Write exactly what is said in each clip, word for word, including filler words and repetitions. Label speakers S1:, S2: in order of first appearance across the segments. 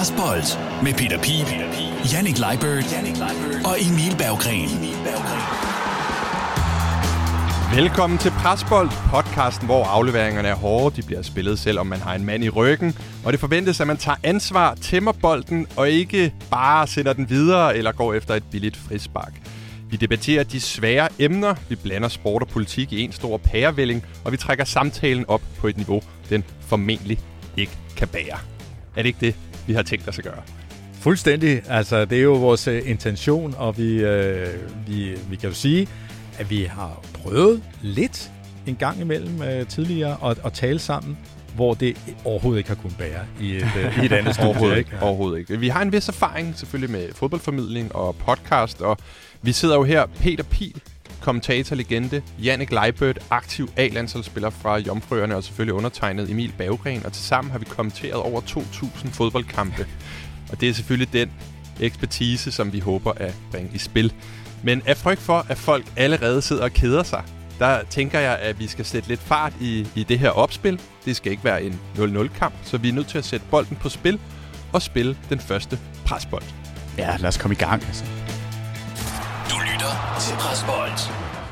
S1: Presbold med Peter Pihl, Jannik Leibert og Emil Berggren.
S2: Velkommen til Presbold, podcasten, hvor afleveringerne er hårde. De bliver spillet, selvom man har en mand i ryggen. Og det forventes, at man tager ansvar, tæmmer bolden og ikke bare sender den videre eller går efter et billigt frispark. Vi debatterer de svære emner, vi blander sport og politik i en stor pærevælling, og vi trækker samtalen op på et niveau, den formentlig ikke kan bære. Er det ikke det, vi har tænkt os at gøre?
S3: Fuldstændig. Altså, det er jo vores uh, intention, og vi, uh, vi, vi kan jo sige, at vi har prøvet lidt en gang imellem uh, tidligere at, at tale sammen, hvor det overhovedet ikke har kunnet bære i et, uh, i et andet studie.
S2: Overhovedet ikke. Overhovedet ikke. Vi har en vis erfaring selvfølgelig med fodboldformidling og podcast, og vi sidder jo her, Peter Pihl, kommentatorlegende, Jannik Leibert, aktiv A-landsholdsspiller fra Jomfruerne og selvfølgelig undertegnet Emil Berggren, og tilsammen har vi kommenteret over to tusind fodboldkampe. Og det er selvfølgelig den ekspertise, som vi håber at bringe i spil. Men af frygt for, at folk allerede sidder og keder sig, der tænker jeg, at vi skal sætte lidt fart i, i det her opspil. Det skal ikke være en nul-nul-kamp, så vi er nødt til at sætte bolden på spil og spille den første presbold.
S4: Ja, lad os komme i gang. Altså.
S1: Du lytter til Presbold.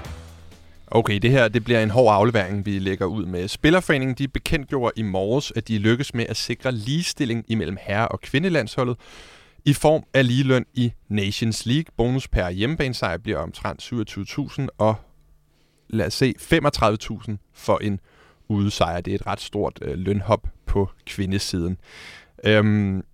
S2: Okay, det her det bliver en hård aflevering, vi lægger ud med. Spillerforeningen de bekendtgjorde i morges, at de lykkes med at sikre ligestilling imellem herre- og kvindelandsholdet i form af ligeløn i Nations League. Bonus per hjemmebanesejr bliver omtrent syvogtyve tusind, og lad os se, femogtredive tusind for en udesejr. Det er et ret stort øh, lønhop på kvindesiden. Øhm,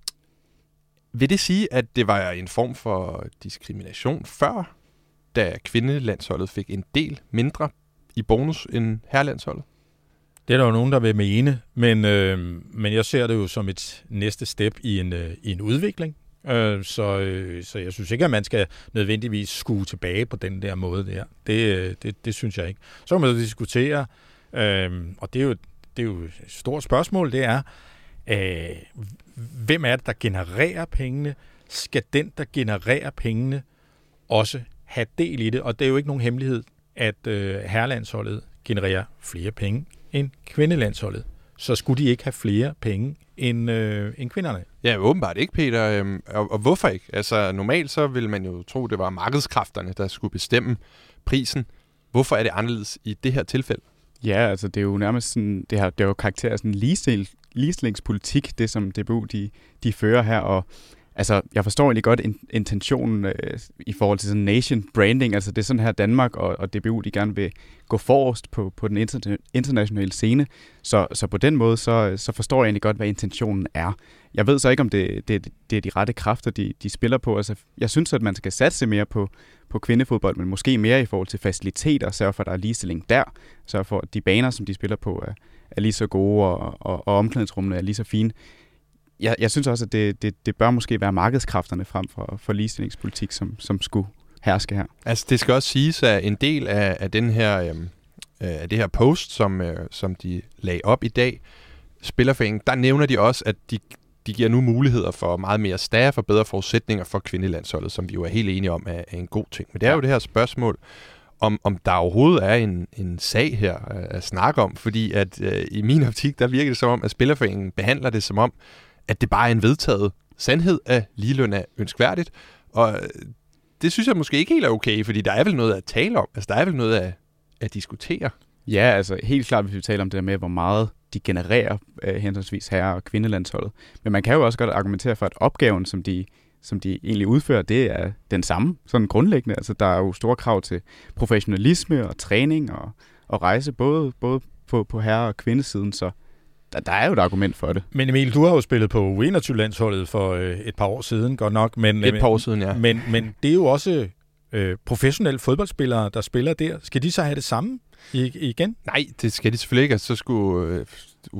S2: vil det sige, at det var en form for diskrimination før, da kvindelandsholdet fik en del mindre i bonus end herrelandsholdet?
S3: Det er der jo nogen, der vil mene, men, øh, men jeg ser det jo som et næste step i en, øh, i en udvikling. Øh, så, øh, så jeg synes ikke, at man skal nødvendigvis skue tilbage på den der måde der. Det, det, det synes jeg ikke. Så kan man så diskutere, øh, og det er, jo, det er jo et stort spørgsmål, det er, øh, hvem er det, der genererer pengene? Skal den, der genererer pengene, også have del i det? Og det er jo ikke nogen hemmelighed, at øh, herrelandsholdet genererer flere penge end kvindelandsholdet. Så skulle de ikke have flere penge end, øh, end kvinderne?
S2: Ja, åbenbart ikke, Peter. Øhm, og, og hvorfor ikke? Altså, normalt så ville man jo tro, det var markedskræfterne, der skulle bestemme prisen. Hvorfor er det anderledes i det her tilfælde?
S4: Ja, altså det er jo nærmest sådan, det har, det er jo karakter af sådan en ligestil, ligestillingspolitik, det som D B U de, de fører her, og altså, jeg forstår egentlig godt in- intentionen øh, i forhold til sådan nation branding. Altså, det er sådan her Danmark og, og D B U, de gerne vil gå forrest på, på den inter- internationale scene. Så, så på den måde, så, så forstår jeg egentlig godt, hvad intentionen er. Jeg ved så ikke, om det, det, det er de rette kræfter, de, de spiller på. Altså, jeg synes, at man skal satse mere på, på kvindefodbold, men måske mere i forhold til faciliteter, sørge for, at der er ligestilling der. Sørge for, at de baner, som de spiller på, er, er lige så gode, og, og, og omklædningsrummene er lige så fine. Jeg, jeg synes også, at det, det, det bør måske være markedskræfterne frem for, for ligestillingspolitik, som, som skulle herske her.
S2: Altså, det skal også siges, at en del af, af, den her, øh, af det her post, som, øh, som de lagde op i dag, Spillerforeningen, der nævner de også, at de, de giver nu muligheder for meget mere staff og bedre forudsætninger for kvindelandsholdet, som vi jo er helt enige om er, er en god ting. Men det er jo det her spørgsmål, om, om der overhovedet er en, en sag her at snakke om, fordi at øh, i min optik, der virker det som om, at Spillerforeningen behandler det som om, at det bare er en vedtaget sandhed, at ligeløn er ønskværdigt. Og det synes jeg måske ikke helt er okay, fordi der er vel noget at tale om. Altså, der er vel noget at, at diskutere.
S4: Ja, altså helt klart, hvis vi taler om det der med, hvor meget de genererer øh, henholdsvis herre- og kvindelandsholdet. Men man kan jo også godt argumentere for, at opgaven, som de, som de egentlig udfører, det er den samme, sådan grundlæggende. Altså, der er jo store krav til professionalisme og træning og, og rejse, både, både på, på herre- og kvindesiden, så Der, der er jo et argument for det.
S3: Men Emil, du har jo spillet på U enogtyve-landsholdet for øh, et par år siden, godt nok. Men,
S2: et par år siden, ja.
S3: Men, men det er jo også øh, professionelle fodboldspillere, der spiller der. Skal de så have det samme igen?
S2: Nej, det skal de selvfølgelig ikke. Så skulle øh,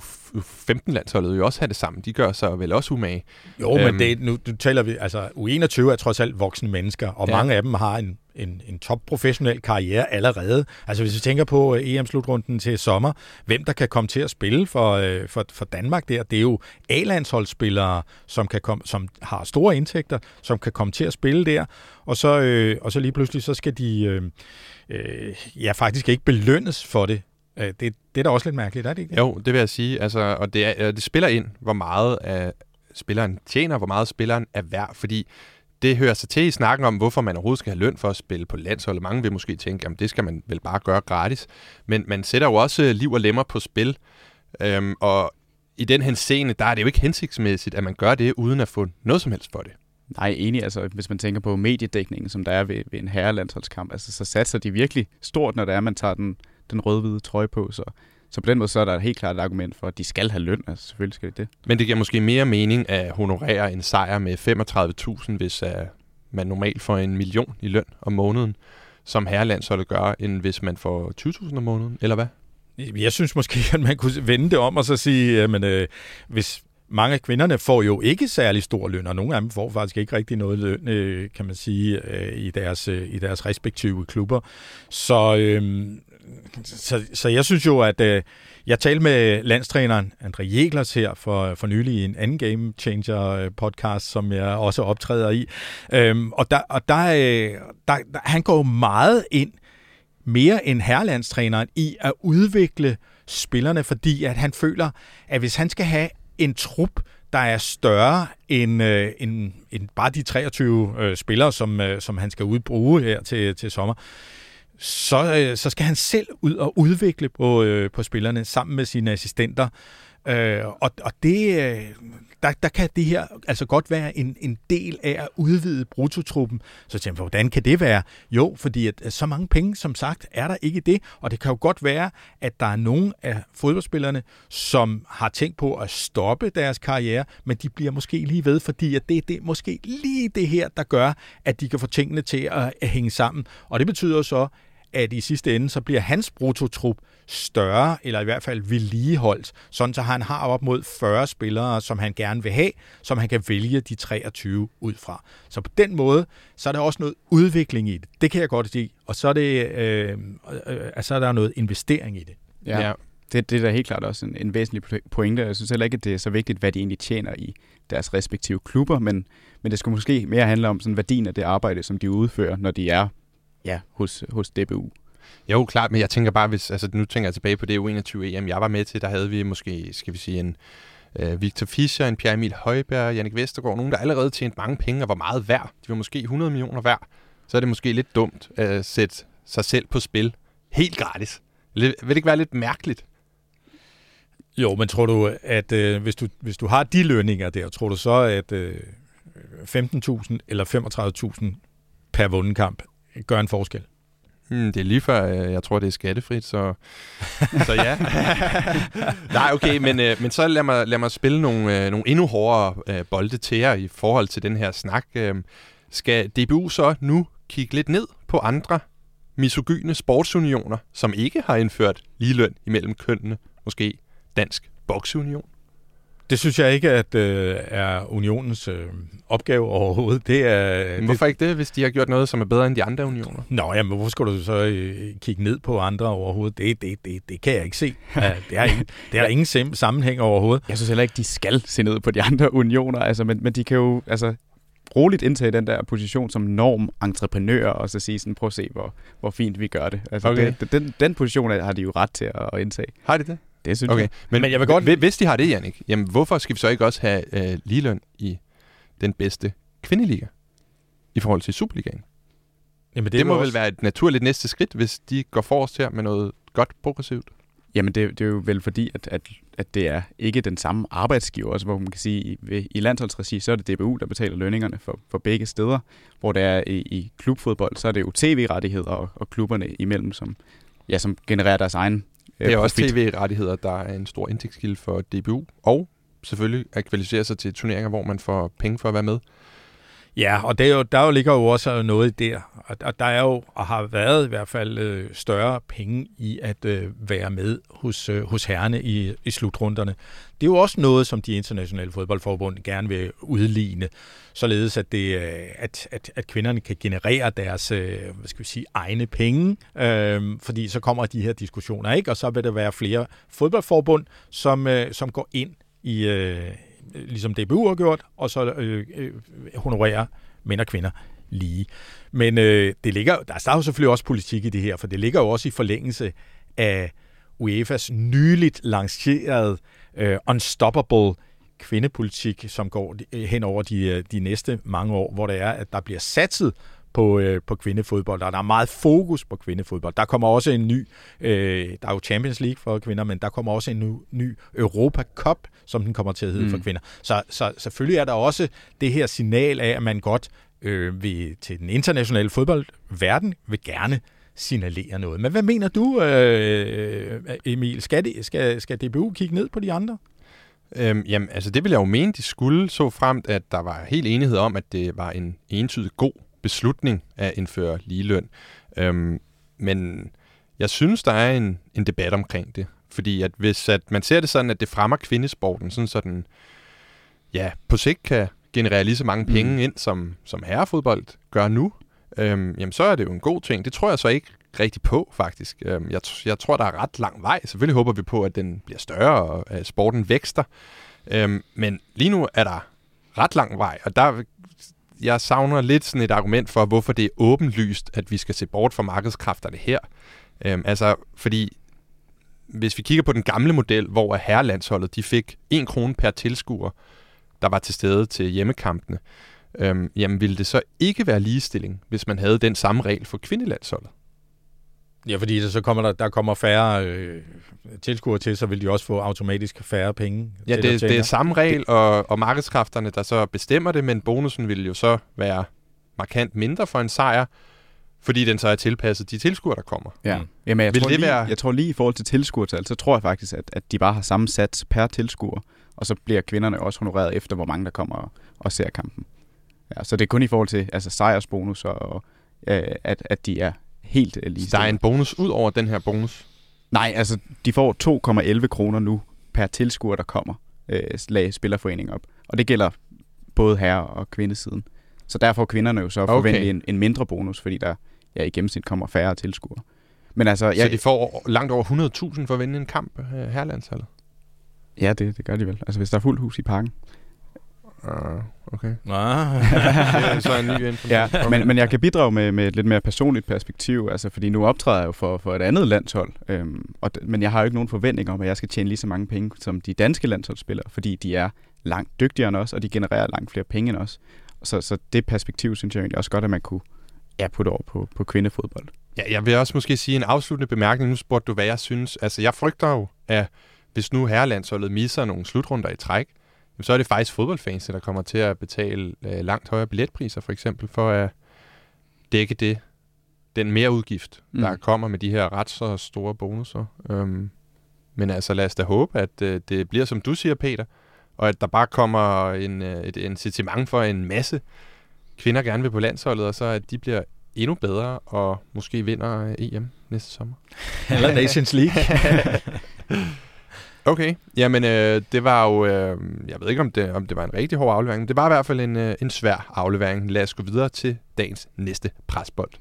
S2: U femten-landsholdet jo også have det samme. De gør sig vel også umage.
S3: Jo, øhm, men det, nu, nu taler vi, altså U enogtyve er trods alt voksne mennesker, og ja. mange af dem har en En, en top-professionel karriere allerede. Altså hvis vi tænker på E M-slutrunden til sommer, hvem der kan komme til at spille for, øh, for, for Danmark der, det er jo A-landsholdsspillere, som, kan komme, som har store indtægter, som kan komme til at spille der, og så, øh, og så lige pludselig, så skal de øh, øh, ja, faktisk ikke belønnes for det. Øh, det. Det er da også lidt mærkeligt, er det ikke?
S2: Jo, det vil jeg sige. Altså, og det, er, det spiller ind, hvor meget af spilleren tjener, hvor meget spilleren er værd, fordi det hører sig til i snakken om, hvorfor man overhovedet skal have løn for at spille på landsholdet. Mange vil måske tænke, at det skal man vel bare gøre gratis. Men man sætter jo også liv og lemmer på spil. Øhm, og i den henseende, der er det jo ikke hensigtsmæssigt, at man gør det, uden at få noget som helst for det.
S4: Nej, enig. Altså, hvis man tænker på mediedækningen, som der er ved, ved en herrelandsholdskamp, altså, så satser de virkelig stort, når det er, man tager den, den rød-hvide trøje på. Så, så på den måde, så er der helt klart et argument for, at de skal have løn. Altså, selvfølgelig skal de det.
S2: Men det giver måske mere mening at honorere en sejr med femogtredive tusind, hvis uh, man normalt får en million i løn om måneden, som herrelandsholdet gør, end hvis man får tyve tusind om måneden, eller hvad?
S3: Jeg synes måske, at man kunne vende det om og så sige, at øh, hvis mange af kvinderne får jo ikke særlig stor løn, og nogle af dem får faktisk ikke rigtig noget løn, øh, kan man sige, øh, i, deres, øh, i deres respektive klubber. Så, øh, så, så jeg synes jo, at øh, jeg talte med landstræneren André Jeglers her for, for nylig i en anden Game Changer podcast, som jeg også optræder i. Øh, og der, og der, øh, der, der, han går meget ind mere end herrelandstræneren i at udvikle spillerne, fordi at han føler, at hvis han skal have en trup, der er større end, øh, end, end bare de treogtyve øh, spillere, som, øh, som han skal udbruge her til, til sommer, så, øh, så skal han selv ud og udvikle på, øh, på spillerne sammen med sine assistenter. Øh, og, og det, øh, der, der kan det her altså godt være en, en del af at udvide bruttotruppen. Så tænker jeg, hvordan kan det være? Jo, fordi at, at så mange penge, som sagt, er der ikke det. Og det kan jo godt være, at der er nogle af fodboldspillerne, som har tænkt på at stoppe deres karriere, men de bliver måske lige ved, fordi at det er det, måske lige det her, der gør, at de kan få tingene til at, at hænge sammen. Og det betyder jo så, at i sidste ende, så bliver hans bruttotrup større, eller i hvert fald vedligeholdt, sådan så han har op mod fyrre spillere, som han gerne vil have, som han kan vælge de treogtyve ud fra. Så på den måde, så er der også noget udvikling i det. Det kan jeg godt sige. Og så er, det, øh, øh, så er der noget investering i det.
S4: Ja, ja. Det, det er da helt klart også en, en væsentlig pointe. Jeg synes heller ikke, at det er så vigtigt, hvad de egentlig tjener i deres respektive klubber, men, men det skulle måske mere handle om sådan værdien af det arbejde, som de udfører, når de er ja, hos, hos D B U.
S2: Jo, klart, men jeg tænker bare, hvis, altså nu tænker jeg tilbage på det U enogtyve E M, jeg var med til, der havde vi måske, skal vi sige, en øh, Victor Fischer, en Pierre Emil Højberg, Jannik Vestergaard, nogen, der allerede tjente mange penge og var meget værd. De var måske hundrede millioner værd. Så er det måske lidt dumt at sætte sig selv på spil helt gratis. Vil det ikke være lidt mærkeligt?
S3: Jo, men tror du, at øh, hvis, du, hvis du har de lønninger der, tror du så, at øh, femten tusind eller femogtredive tusind per vundet kamp gør en forskel?
S2: Hmm, det er lige før, jeg tror, det er skattefrit, så, så ja. Nej, okay, men, øh, men så lad mig, lad mig spille nogle, øh, nogle endnu hårdere øh, bolde til jer i forhold til den her snak. Øh, skal D B U så nu kigge lidt ned på andre misogyne sportsunioner, som ikke har indført ligeløn imellem kønnene? Måske Dansk Bokseunion?
S3: Det synes jeg ikke, at øh, er unionens øh, opgave overhovedet. Det er,
S2: men hvorfor ikke det, hvis de har gjort noget, som er bedre end de andre unioner?
S3: Nå, jamen, hvorfor skulle du så øh, kigge ned på andre overhovedet? Det, det, det, det kan jeg ikke se. Ja, det har ingen, det har ingen sammenhæng overhovedet.
S4: Jeg synes heller ikke, de skal se ned på de andre unioner, altså, men, men de kan jo altså, roligt indtage den der position som norm-entreprenører, og så sige sådan, prøv at se, hvor, hvor fint vi gør det. Altså,
S2: okay.
S4: det den, den position har de jo ret til at, at indtage.
S2: Har de det?
S4: Det synes
S2: okay.
S4: jeg.
S2: Men, men jeg vil godt... Hvis de har det, Jannik, jamen hvorfor skal vi så ikke også have øh, ligeløn i den bedste kvindeliga i forhold til Superligaen? Jamen, det, det må også... vel være et naturligt næste skridt, hvis de går forrest her med noget godt progressivt?
S4: Jamen det, det er jo vel fordi, at, at, at det er ikke den samme arbejdsgiver, altså hvor man kan sige, i, i landsholdsregi, så er det D B U, der betaler lønningerne for, for begge steder, hvor det er i, i klubfodbold, så er det jo tv-rettigheder og, og klubberne imellem, som, ja, som genererer deres egen øh,
S2: Det er også
S4: profit.
S2: tv-rettigheder, der er en stor indtægtskilde for D B U, og selvfølgelig at kvalificere sig til turneringer, hvor man får penge for at være med.
S3: Ja, og det er jo, der jo ligger jo også noget der, og der er jo, og har været i hvert fald øh, større penge i at øh, være med hos, øh, hos herrene i, i slutrunderne. Det er jo også noget, som de internationale fodboldforbund gerne vil udligne, således at, det, øh, at, at, at kvinderne kan generere deres øh, hvad skal vi sige, egne penge, øh, fordi så kommer de her diskussioner, ikke? Og så vil der være flere fodboldforbund, som, øh, som går ind i... Øh, ligesom D B U har gjort, og så øh, øh, honorerer mænd og kvinder lige. Men øh, det ligger, der er jo selvfølgelig også politik i det her, for det ligger jo også i forlængelse af U E F A's nyligt lancerede øh, Unstoppable kvindepolitik, som går hen over de, de næste mange år, hvor det er, at der bliver satset på, øh, på kvindefodbold, og der er meget fokus på kvindefodbold. Der kommer også en ny, øh, der er jo Champions League for kvinder, men der kommer også en ny, ny Europa Cup, som den kommer til at hedde mm. for kvinder. Så, så selvfølgelig er der også det her signal af, at man godt øh, vil, til den internationale fodboldverden vil gerne signalere noget. Men hvad mener du, øh, Emil? Skal, det, skal, skal D B U kigge ned på de andre?
S2: Øhm, jamen, altså det vil jeg jo mene, de skulle, så fremt, at der var helt enighed om, at det var en entydig god beslutning at indføre ligeløn. Øhm, men jeg synes, der er en, en debat omkring det. Fordi at hvis at man ser det sådan, at det fremmer kvindesporten, sådan så den ja, på sigt kan generere lige så mange penge mm. ind, som, som herrefodbold gør nu, øhm, jamen så er det jo en god ting. Det tror jeg så ikke rigtig på, faktisk. Øhm, jeg, jeg tror, der er ret lang vej. Selvfølgelig håber vi på, at den bliver større, og at sporten vækster. Øhm, men lige nu er der ret lang vej, og der jeg savner lidt sådan et argument for, hvorfor det er åbenlyst, at vi skal se bort fra markedskræfterne her. Øhm, altså, fordi hvis vi kigger på den gamle model, hvor herrelandsholdet de fik en krone per tilskuer, der var til stede til hjemmekampene, øhm, jamen ville det så ikke være ligestilling, hvis man havde den samme regel for kvindelandsholdet?
S3: Ja, fordi så kommer der, der kommer færre øh, tilskuere til, så vil de også få automatisk færre penge.
S2: Ja, det, det er samme regel, og, og markedskræfterne, der så bestemmer det, men bonusen vil jo så være markant mindre for en sejr, fordi den så er tilpasset de tilskuere, der kommer.
S4: Ja, Jamen, jeg, tror lige, være... jeg tror lige i forhold til tilskuertal, så tror jeg faktisk, at, at de bare har samme sats per tilskuer, og så bliver kvinderne også honoreret efter, hvor mange der kommer og, og ser kampen. Ja, så det er kun i forhold til altså, sejrsbonus, og øh, at, at de er helt lige.
S2: Der er en bonus ud over den her bonus?
S4: Nej, altså de får to komma elleve kroner nu per tilskuer, der kommer, øh, lag spillerforeningen op. Og det gælder både herre- og kvindesiden. Så der får kvinderne jo så okay. forventet en, en mindre bonus, fordi der ja, i gennemsnit kommer færre tilskuere. Men altså, jeg,
S2: så de får langt over hundrede tusind for at vinde en kamp, herrelandsholdet?
S4: Ja, det, det gør de vel. Altså hvis der er fuldt hus i parken.
S2: Uh, okay.
S3: Ah.
S2: Det er så en ny information.
S4: Ja,
S2: okay.
S4: men, men jeg kan bidrage med, med et lidt mere personligt perspektiv, altså fordi nu optræder jeg jo for, for et andet landshold, øhm, og, men jeg har jo ikke nogen forventning om, at jeg skal tjene lige så mange penge som de danske landsholdsspillere, fordi de er langt dygtigere end os, og de genererer langt flere penge end os. Så, så det perspektiv synes jeg egentlig også godt, at man kunne ja, putte over på, på kvindefodbold.
S2: Ja, jeg vil også måske sige en afsluttende bemærkning. Nu spurgte du, hvad jeg synes. Altså, jeg frygter jo, at hvis nu herrelandsholdet misser nogle slutrunder i træk, så er det faktisk fodboldfans, der kommer til at betale øh, langt højere billetpriser, for eksempel, for at dække det, den mere udgift, mm. der kommer med de her ret så store bonusser. Øhm, men altså, lad os da håbe, at øh, det bliver, som du siger, Peter, og at der bare kommer en, øh, et incitament for en masse kvinder gerne vil på landsholdet, og så at de bliver endnu bedre og måske vinder E M næste sommer.
S3: Eller Nations League.
S2: Okay, jamen øh, det var jo, øh, jeg ved ikke om det, om det var en rigtig hård aflevering, men det var i hvert fald en, øh, en svær aflevering. Lad os gå videre til dagens næste presbold.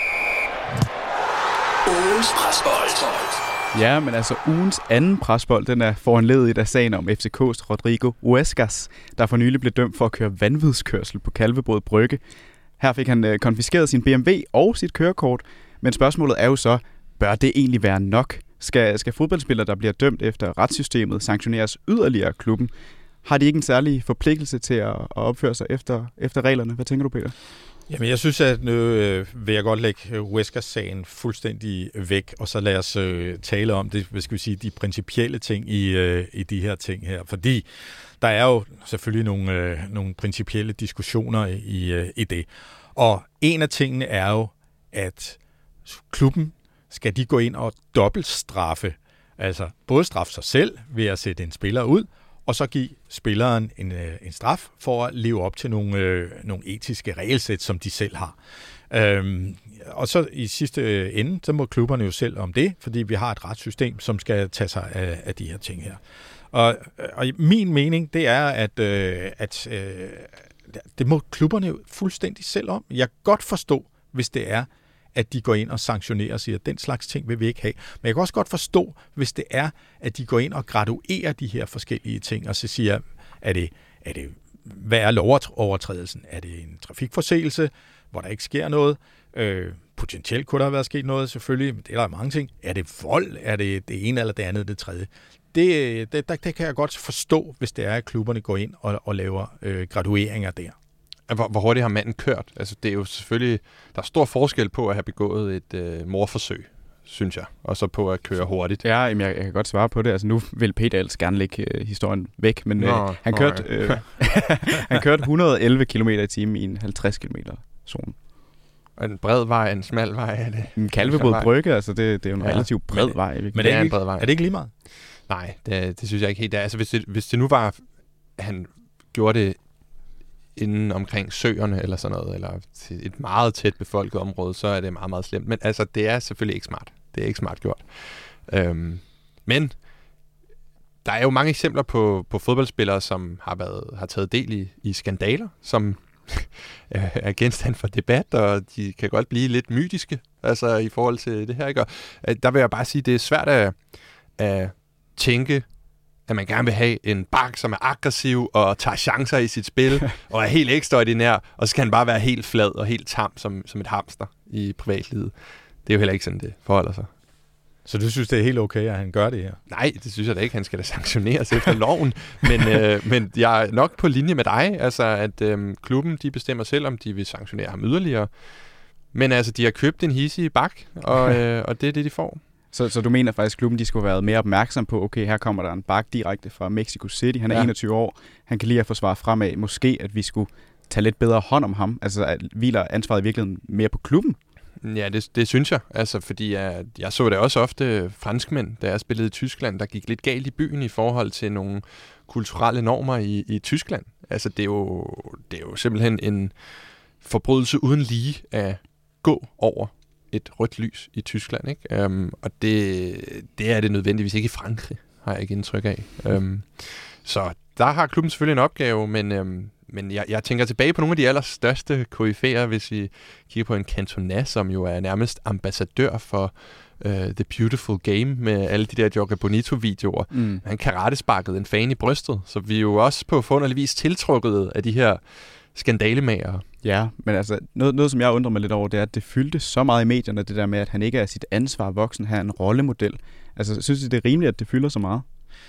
S1: Ugens presbold.
S4: Ja, men altså ugens anden presbold, den er foranlediget af sagen om F C K's Rodrigo Huescas, der for nylig blev dømt for at køre vanvidskørsel på Kalvebod Brygge. Her fik han øh, konfiskeret sin B M W og sit kørekort, men spørgsmålet er jo så, bør det egentlig være nok? Skal, skal fodboldspillere, der bliver dømt efter retssystemet, sanktioneres yderligere af klubben? Har de ikke en særlig forpligtelse til at, at opføre sig efter, efter reglerne? Hvad tænker du, Peter?
S3: Jamen, jeg synes, at nu øh, vil jeg godt lægge Huescas-sagen fuldstændig væk, og så lad os øh, tale om det, hvad skal vi sige, de principielle ting i, øh, i de her ting her. Fordi der er jo selvfølgelig nogle, øh, nogle principielle diskussioner i, øh, i det. Og en af tingene er jo, at klubben skal de gå ind og dobbeltstraffe, altså både straffe sig selv ved at sætte en spiller ud, og så give spilleren en, en straf for at leve op til nogle, øh, nogle etiske regelsæt, som de selv har. Øhm, og så i sidste ende, så må klubberne jo selv om det, fordi vi har et retssystem, som skal tage sig af, af de her ting her. Og, og min mening, det er, at, øh, at øh, det må klubberne jo fuldstændig selv om. Jeg kan godt forstå, hvis det er, at de går ind og sanktionerer og siger, at den slags ting vil vi ikke have. Men jeg kan også godt forstå, hvis det er, at de går ind og graduerer de her forskellige ting, og så siger, er det, er det, hvad er lovovertrædelsen? Er det en trafikforseelse, hvor der ikke sker noget? Øh, potentielt kunne der have været sket noget, selvfølgelig, men det er der mange ting. Er det vold? Er det det ene eller det andet, det tredje? det, det, der, det kan jeg godt forstå, hvis det er, at klubberne går ind og, og laver øh, gradueringer der.
S2: Hvor, hvor hurtigt har manden kørt? Altså, det er jo selvfølgelig... Der er stor forskel på at have begået et øh, mordforsøg, synes jeg, og så på at køre hurtigt.
S4: Ja, jamen, jeg, jeg kan godt svare på det. Altså, nu vil Peter ellers gerne lægge øh, historien væk, men
S2: Nå,
S4: øh, han, kørte, øh, han kørte et hundrede og elleve kilometer i timen i en halvtreds kilometer zone.
S2: En bred vej, en smal vej, er det?
S4: En Kalvebod Brygge, altså det, det er jo en ja, relativt bred
S3: men,
S4: vej.
S3: Men
S4: det
S3: det er,
S2: en
S3: ikke,
S2: bred vej.
S3: Er det ikke lige meget?
S2: Nej, det, det synes jeg ikke helt. Altså, hvis det, hvis det nu var, at han gjorde det inden omkring søerne eller sådan noget, eller til et meget tæt befolket område, så er det meget, meget slemt. Men altså, det er selvfølgelig ikke smart. Det er ikke smart gjort. Øhm, men der er jo mange eksempler på, på fodboldspillere, som har, været, har taget del i, i skandaler, som er genstand for debat, og de kan godt blive lidt mytiske, altså i forhold til det her. Ikke? Og der vil jeg bare sige, det er svært at, at tænke, at man gerne vil have en bak, som er aggressiv og tager chancer i sit spil, og er helt ekstraordinær, og så kan han bare være helt flad og helt tam som, som et hamster i privatlivet. Det er jo heller ikke sådan, det forholder sig.
S3: Så du synes, det er helt okay, at han gør det her?
S2: Nej, det synes jeg da ikke. Han skal da sanktioneres efter loven. Men, øh, men jeg er nok på linje med dig, altså at øh, klubben de bestemmer selv, om de vil sanktionere ham yderligere. Men altså, de har købt en hissig bak, og, øh, og det er det, de får.
S4: Så, så du mener faktisk, at klubben de skulle have været mere opmærksom på, okay, her kommer der en bak direkte fra Mexico City. Han er ja. enogtyve år. Han kan lige at forsvare fremad. Måske, at vi skulle tage lidt bedre hånd om ham. Altså, at hviler ansvaret i virkeligheden mere på klubben?
S2: Ja, det, det synes jeg. Altså, fordi jeg, jeg så det også ofte franskmænd, da jeg spillede i Tyskland, der gik lidt galt i byen i forhold til nogle kulturelle normer i, i Tyskland. Altså, det er, jo, det er jo simpelthen en forbrydelse uden lige at gå over et rødt lys i Tyskland, ikke? Um, og det, det er det nødvendigvis ikke i Frankrig, har jeg ikke indtryk af. Um, så der har klubben selvfølgelig en opgave, men... Um, Men jeg, jeg tænker tilbage på nogle af de allerstørste koryfæer, hvis vi kigger på en Cantona, som jo er nærmest ambassadør for uh, The Beautiful Game med alle de der Jorge Bonito-videoer. Mm. Han karatesparkede en fan i brystet, så vi er jo også på forunderlig vis tiltrukket af de her skandalemager.
S4: Ja, men altså noget, noget, som jeg undrer mig lidt over, det er, at det fyldte så meget i medierne, det der med, at han ikke er sit ansvar voksen, her en rollemodel. Altså, synes I, det er rimeligt, at det fylder så meget?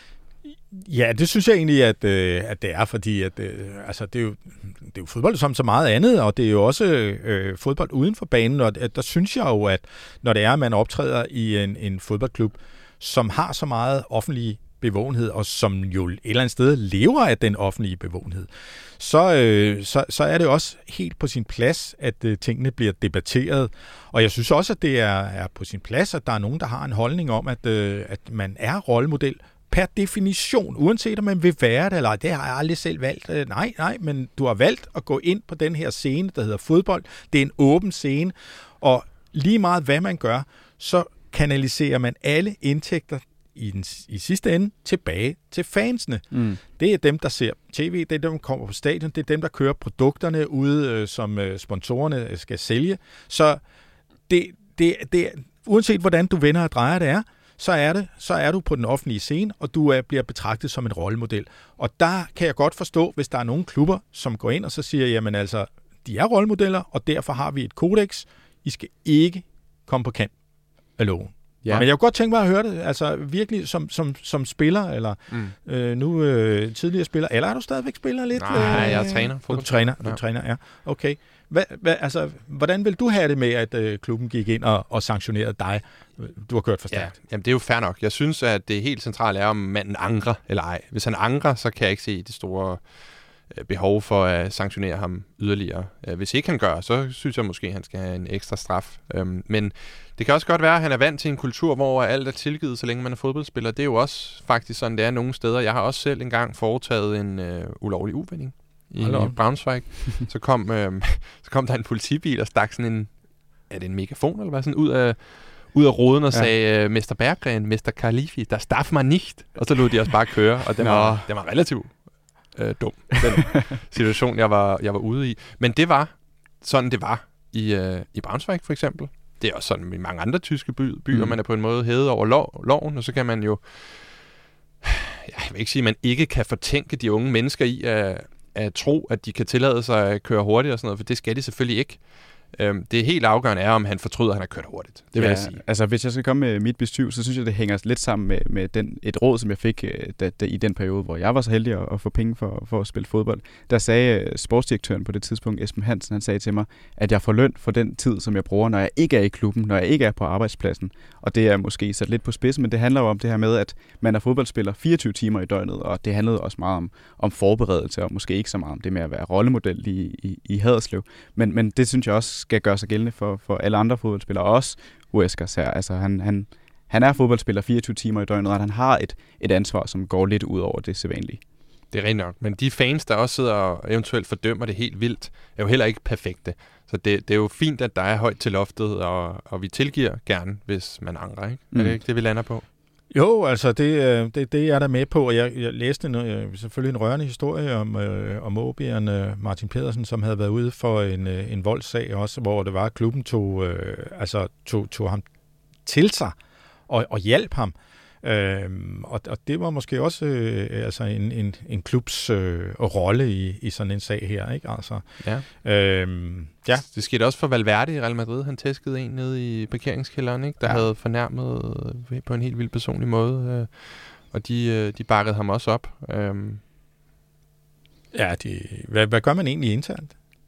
S3: Ja, det synes jeg egentlig, at, øh, at det er, fordi at, øh, altså, det, er jo, det er jo fodbold som så meget andet, og det er jo også øh, fodbold uden for banen, og at, der synes jeg jo, at når det er, at man optræder i en, en fodboldklub, som har så meget offentlig bevågenhed, og som jo et eller andet sted lever af den offentlige bevågenhed, så, øh, så, så er det også helt på sin plads, at øh, tingene bliver debatteret. Og jeg synes også, at det er, er på sin plads, at der er nogen, der har en holdning om, at, øh, at man er rollemodel per definition, uanset om man vil være det, eller det har jeg aldrig selv valgt. Øh, nej, nej, men du har valgt at gå ind på den her scene, der hedder fodbold. Det er en åben scene, og lige meget hvad man gør, så kanaliserer man alle indtægter i, den, i sidste ende tilbage til fansene. Mm. Det er dem, der ser tv, det er dem, der kommer på stadion, det er dem, der kører produkterne ude, øh, som øh, sponsorerne skal sælge. Så det, det, det, uanset hvordan du vender og drejer det er, så er det, så er du på den offentlige scene, og du er, bliver betragtet som en rollemodel. Og der kan jeg godt forstå, hvis der er nogle klubber, som går ind og så siger, jamen altså, de er rollemodeller, og derfor har vi et kodex. I skal ikke komme på kant af loven. Ja. Men jeg kunne godt tænke mig at høre det, altså virkelig som, som, som spiller, eller mm. øh, nu øh, tidligere spiller, eller er du stadigvæk spiller lidt?
S2: Nej, øh, jeg er træner.
S3: Du træner, du ja. træner, ja. Okay. Hvad, hvad, altså, hvordan vil du have det med, at øh, klubben gik ind og, og sanktionerede dig? Du har kørt for stærkt.
S2: Ja, jamen det er jo fair nok. Jeg synes, at det helt centrale er, om manden angrer eller ej. Hvis han angrer, så kan jeg ikke se det store øh, behov for at sanktionere ham yderligere. Øh, hvis ikke han gør, så synes jeg måske, at han skal have en ekstra straf. Øhm, men det kan også godt være, at han er vant til en kultur, hvor alt er tilgivet, så længe man er fodboldspiller. Det er jo også faktisk sådan, det er nogle steder. Jeg har også selv engang foretaget en øh, ulovlig uvending i Braunschweig. så, kom, øh, så kom der en politibil og stak sådan en, er det en megafon eller hvad, sådan ud af, ud af roden og ja. sagde, mester Berggren, mester Khalifi, der staff mig nicht. Og så lod de os bare køre, og det var, det var relativt øh, dum, den situation, jeg var, jeg var ude i. Men det var sådan, det var i, øh, i Braunschweig for eksempel. Det er også sådan i mange andre tyske by, byer, mm. man er på en måde hævet over lov, loven, og så kan man jo, jeg vil ikke sige, at man ikke kan fortænke de unge mennesker i at, at tro, at de kan tillade sig at køre hurtigt og sådan noget, for det skal de selvfølgelig ikke. Øhm, det helt afgørende er, om han fortryder, at han har kørt hurtigt. Det vil
S4: ja,
S2: jeg sige.
S4: Altså, hvis jeg skal komme med mit bestyv, så synes jeg, det hænger lidt sammen med, med den, et råd, som jeg fik da, da, i den periode, hvor jeg var så heldig at, at få penge for, for at spille fodbold. Der sagde sportsdirektøren på det tidspunkt, Esben Hansen, han sagde til mig, at jeg får løn for den tid, som jeg bruger, når jeg ikke er i klubben, når jeg ikke er på arbejdspladsen. Og det er måske sat lidt på spidsen, men det handler jo om det her med, at man er fodboldspiller fireogtyve timer i døgnet, og det handlede også meget om, om forberedelse, og måske ikke så meget om det med at være rollemodel i, i, i Haderslev. Men, men det synes jeg også skal gøre sig gældende for, for alle andre fodboldspillere, også Huescas her. Altså han, han, han er fodboldspiller fireogtyve timer i døgnet, og han har et, et ansvar, som går lidt ud over det sædvanlige.
S2: Det er rent nok. Men de fans, der også sidder og eventuelt fordømmer det helt vildt, er jo heller ikke perfekte. Så det, det er jo fint, at der er højt til loftet, og, og vi tilgiver gerne, hvis man angrer, ikke? Mm. Er det ikke det, vi lander på?
S3: Jo, altså det, det, det er der med på, og jeg, jeg læste en, selvfølgelig en rørende historie om, øh, om åb'eren øh, Martin Pedersen, som havde været ude for en, øh, en voldssag også, hvor det var, at klubben tog, øh, altså, tog, tog ham til sig og, og hjalp ham. Øhm, og, og det var måske også øh, altså en, en, en klubs øh, rolle i, i sådan en sag her, ikke? Altså,
S2: ja.
S3: Øhm, ja.
S2: Det skete også for Valverde i Real Madrid. Han tæskede en nede i parkeringskælderen, ikke? Der ja. havde fornærmet på en helt vild personlig måde, øh, og de, øh, de bakkede ham også op. Øhm.
S3: Ja, de, hvad, hvad gør man egentlig internt?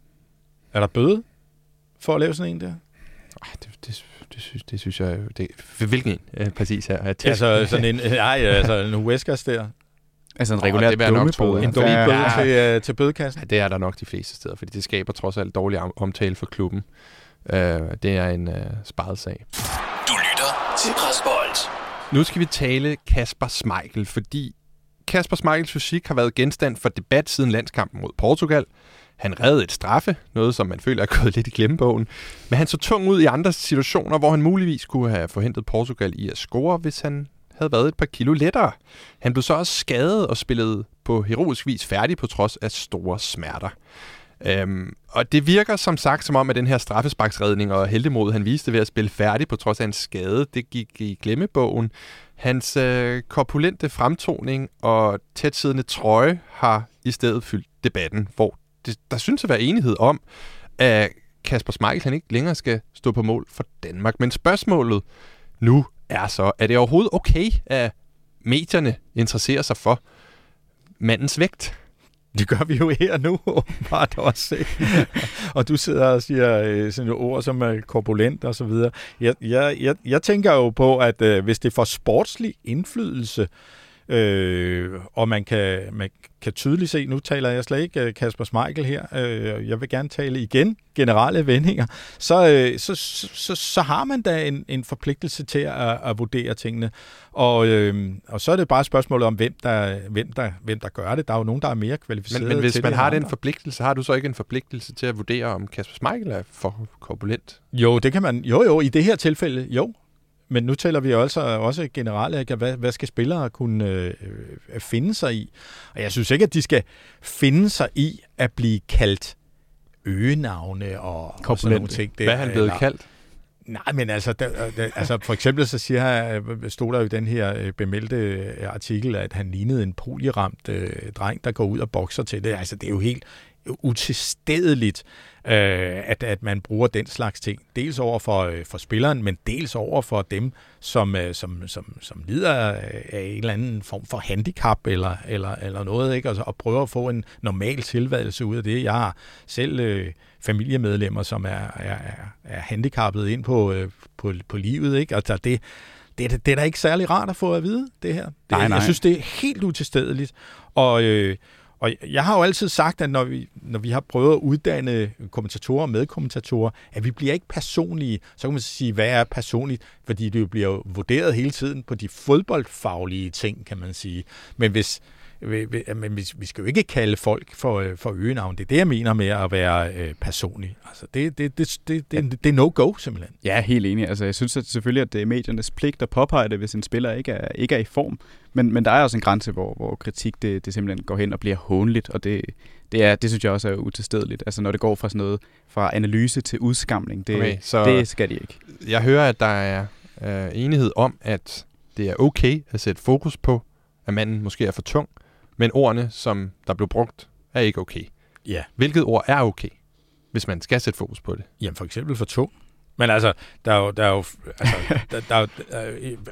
S3: Er der bøde for at lave sådan en der?
S2: Ej, det, det Det synes, det synes jeg... Det, hvilken en? Øh, præcis her.
S3: Altså sådan en... Nej, altså en Huescas der.
S4: Altså en regulær oh, dummebøde.
S3: En dummebøde ja. til, uh, til bødekassen.
S2: Ja, det er der nok de fleste steder, fordi det skaber trods alt dårlig omtale for klubben. Uh, det er en uh, sparet sag.
S1: Du lytter til Presbold.
S2: Nu skal vi tale Kasper Schmeichel, fordi Kasper Schmeichels fysik har været genstand for debat siden landskampen mod Portugal. Han reddede et straffe, noget som man føler er gået lidt i glemmebogen. Men han så tung ud i andre situationer, hvor han muligvis kunne have forhindret Portugal i at score, hvis han havde været et par kilo lettere. Han blev så også skadet og spillede på heroisk vis færdig på trods af store smerter. Øhm, og det virker som sagt som om, at den her straffesparksredning og heltemod, han viste ved at spille færdig på trods af en skade, det gik i glemmebogen. Hans øh, korpulente fremtoning og tætsiddende trøje har i stedet fyldt debatten, hvor det, der synes at være enighed om, at Kasper Schmeichel han ikke længere skal stå på mål for Danmark. Men spørgsmålet nu er så, er det overhovedet okay, at medierne interesserer sig for mandens vægt?
S3: Det gør vi jo her nu, åbenbart også. Og du sidder og siger øh, sådan nogle ord som er korpulent og så videre. Jeg, jeg, jeg, jeg tænker jo på, at øh, hvis det får sportslig indflydelse, øh, og man kan, man kan tydeligt se, nu taler jeg slet ikke Kasper Schmeichel her, øh, jeg vil gerne tale igen generelle vendinger, så, øh, så, så, så, så har man da en, en forpligtelse til at, at vurdere tingene. Og, øh, og så er det bare spørgsmålet om, hvem der, hvem, der, hvem der gør det. Der er jo nogen, der er mere kvalificeret til det.
S2: Men, men hvis man har den forpligtelse, har du så ikke en forpligtelse til at vurdere, om Kasper Schmeichel er for korpulent?
S3: Jo, det kan man. Jo, jo, i det her tilfælde, jo. Men nu taler vi jo altså også generelt, ikke? Hvad, hvad skal spillere kunne øh, finde sig i? Og jeg synes ikke, at de skal finde sig i at blive kaldt øgenavne og, og sådan nogle ting.
S2: Hvad er han blevet kaldt?
S3: Nej, men altså, der, der, altså for eksempel så siger jeg, stod der jo i den her bemeldte artikel, at han lignede en polieramt øh, dreng, der går ud og bokser til det. Altså, det er jo helt utilstedeligt, øh, at, at man bruger den slags ting. Dels over for, øh, for spilleren, men dels over for dem, som, øh, som, som, som lider af en eller anden form for handicap eller, eller, eller noget, ikke? Og, og prøver at få en normal tilværelse ud af det. Jeg har selv øh, familiemedlemmer, som er, er, er handicappet ind på, øh, på, på livet, ikke? Altså det, det, det er da ikke særlig rart at få at vide, det her. Det,
S4: nej, nej.
S3: Jeg synes, det er helt utilstedeligt. Og øh, Og jeg har jo altid sagt, at når vi, når vi har prøvet at uddanne kommentatorer og medkommentatorer, at vi bliver ikke personlige. Så kan man sige, hvad er personligt? Fordi det jo bliver vurderet hele tiden på de fodboldfaglige ting, kan man sige. Men hvis Men vi, vi skal jo ikke kalde folk for, for øgenavn. Det er det, jeg mener med at være øh, personlig. Altså, det, det, det, det, det, det er no-go, simpelthen.
S4: Ja, helt enig. Altså, jeg synes at selvfølgelig, at det er mediernes pligt at påpege det, hvis en spiller ikke er, ikke er i form. Men, men der er også en grænse, hvor, hvor kritik det, det simpelthen går hen og bliver hånligt, og det, det, er, det synes jeg også er utilstedeligt. Altså, når det går fra sådan noget, fra analyse til udskamning, det, okay, så det skal de ikke.
S2: Jeg hører, at der er øh, enighed om, at det er okay at sætte fokus på, at manden måske er for tung, men ordene, som der blev brugt, er ikke okay.
S3: Ja.
S2: Hvilket ord er okay? hvis man skal sætte fokus på det?
S3: Jamen for eksempel for Tung. Men altså, der er jo, der er jo altså, der, der, der,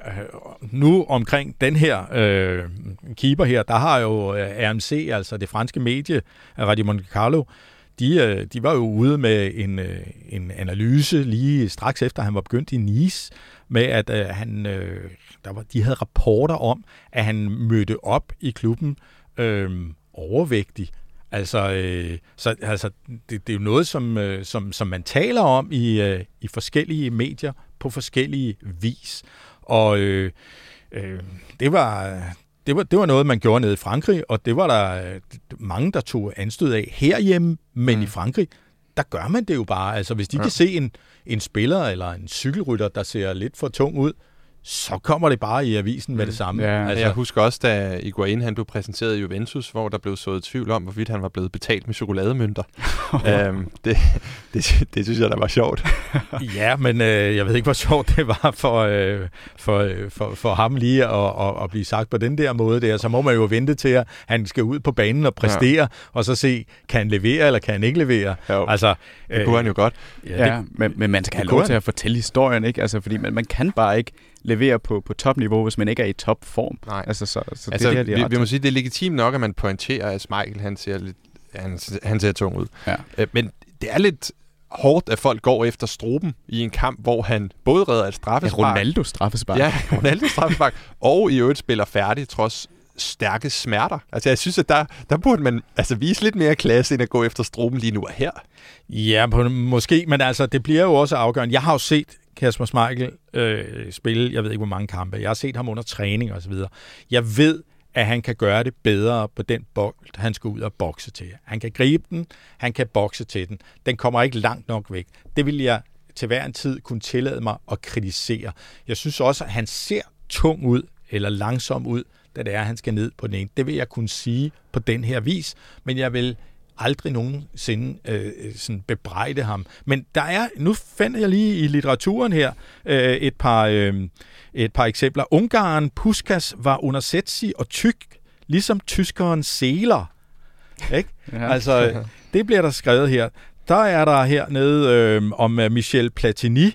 S3: nu omkring den her øh, keeper her, der har jo R M C, altså det franske medie af Radio Monte Carlo, de, de var jo ude med en, en analyse lige straks efter, han var begyndt i Nice, med at øh, han, øh, der var, de havde rapporter om, at han mødte op i klubben øh, overvægtig. Altså, øh, så, altså det, det er jo noget, som, øh, som, som man taler om i, øh, i forskellige medier på forskellige vis. Og øh, øh, det, var, det, var, det var noget, man gjorde nede i Frankrig, og det var der øh, mange, der tog anstød af herhjemme, men mm. i Frankrig, der gør man det jo bare. Altså, hvis de ja. kan se en, en spiller eller en cykelrytter, der ser lidt for tung ud, så kommer det bare i avisen med det samme.
S2: Ja, altså. Jeg husker også, da Higuaín han blev præsenteret i Juventus, hvor der blev sået tvivl om, hvorvidt han var blevet betalt med chokolademønter. øhm, det, det, det synes jeg, der var sjovt.
S3: Ja, men øh, jeg ved ikke, hvor sjovt det var for, øh, for, for, for ham lige at, at, at blive sagt på den der måde der. Så må man jo vente til, at han skal ud på banen og præstere, ja. og så se, kan han levere, eller kan han ikke levere.
S2: Jo.
S3: Altså,
S2: det øh, kunne han jo godt.
S4: Ja, ja det, men, men man skal have lov til at fortælle historien, ikke? Altså, fordi man, man kan bare ikke levere på, på topniveau, hvis man ikke er i topform.
S2: Nej.
S4: Altså, så, så
S2: altså,
S4: det, det,
S2: vi, vi må sige, det er legitimt nok, at man pointerer, at Schmeichel, han ser lidt, han, han ser tung ud.
S4: Ja.
S2: Øh, men det er lidt hårdt, at folk går efter Struben i en kamp, hvor han både redder et straffespark.
S4: Ja, Ronaldo straffespark.
S2: Ja, Ronaldo straffespark. Og i øvrigt spiller færdig, trods stærke smerter. Altså, jeg synes, at der, der burde man altså vise lidt mere klasse, end at gå efter Struben lige nu og her.
S3: Ja, på, måske, men altså, det bliver jo også afgørende. Jeg har jo set Kasper Schmeichel øh, spille, jeg ved ikke, hvor mange kampe. Jeg har set ham under træning og så videre. Jeg ved, at han kan gøre det bedre på den bold, han skal ud og bokse til. Han kan gribe den, han kan bokse til den. Den kommer ikke langt nok væk. Det vil jeg til hver en tid kunne tillade mig at kritisere. Jeg synes også, at han ser tung ud, eller langsom ud, da det er, at han skal ned på den ene. Det vil jeg kunne sige på den her vis, men jeg vil aldrig nogensinde øh, sådan bebrejde ham. Men der er, nu fandt jeg lige i litteraturen her øh, et, par, øh, et par eksempler. Ungarn Puskás var undersætsig og tyk, ligesom tyskeren Seeler. Ikke? Ja. Altså, det bliver der skrevet her. Der er der hernede øh, om Michel Platini.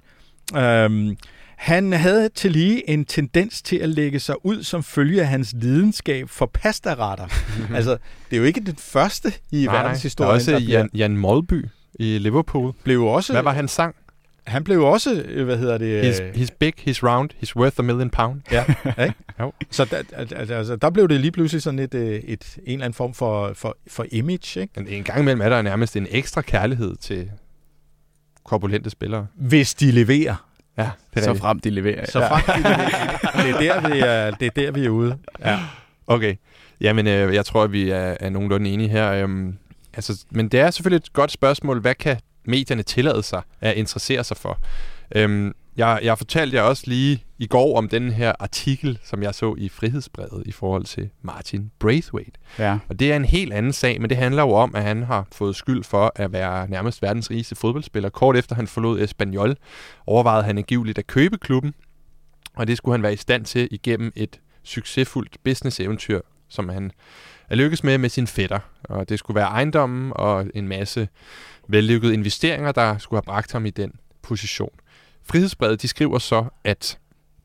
S3: Øh, Han havde til lige en tendens til at lægge sig ud som følge af hans lidenskab for pastaretter. Altså, det er jo ikke den første i nej, verdenshistorien.
S2: Nej. Der er også Jan, Jan Molby i Liverpool.
S3: Blev også,
S2: hvad var hans sang?
S3: Han blev også, hvad hedder det?
S2: He's, he's big, he's round, he's worth a million pound.
S3: Ja, ikke? Jo. Så der, altså, der blev det lige pludselig sådan et, et, et en eller anden form for, for, for image, ikke?
S2: Men en gang imellem er der nærmest en ekstra kærlighed til korpulente spillere.
S3: Hvis de leverer.
S2: Ja, det
S4: så frem de leverer.
S3: Så frem de leverer. Det er der, vi er, det er der, vi er ude. Ja.
S2: Okay. Jamen, øh, jeg tror, at vi er, er nogenlunde enige her. Øhm, altså, men det er selvfølgelig et godt spørgsmål. Hvad kan medierne tillade sig at interessere sig for? Øhm, jeg, jeg fortalte jer også lige i går om den her artikel, som jeg så i Frihedsbrevet i forhold til Martin Braithwaite.
S4: Ja.
S2: Og det er en helt anden sag, men det handler jo om, at han har fået skyld for at være nærmest verdens rigeste fodboldspiller. Kort efter han forlod Espanyol, overvejede han angiveligt at købe klubben, og det skulle han være i stand til igennem et succesfuldt business-eventyr, som han er lykkes med med sin fætter. Og det skulle være ejendommen og en masse vellykkede investeringer, der skulle have bragt ham i den position. Frihedsbrevet, de skriver så, at,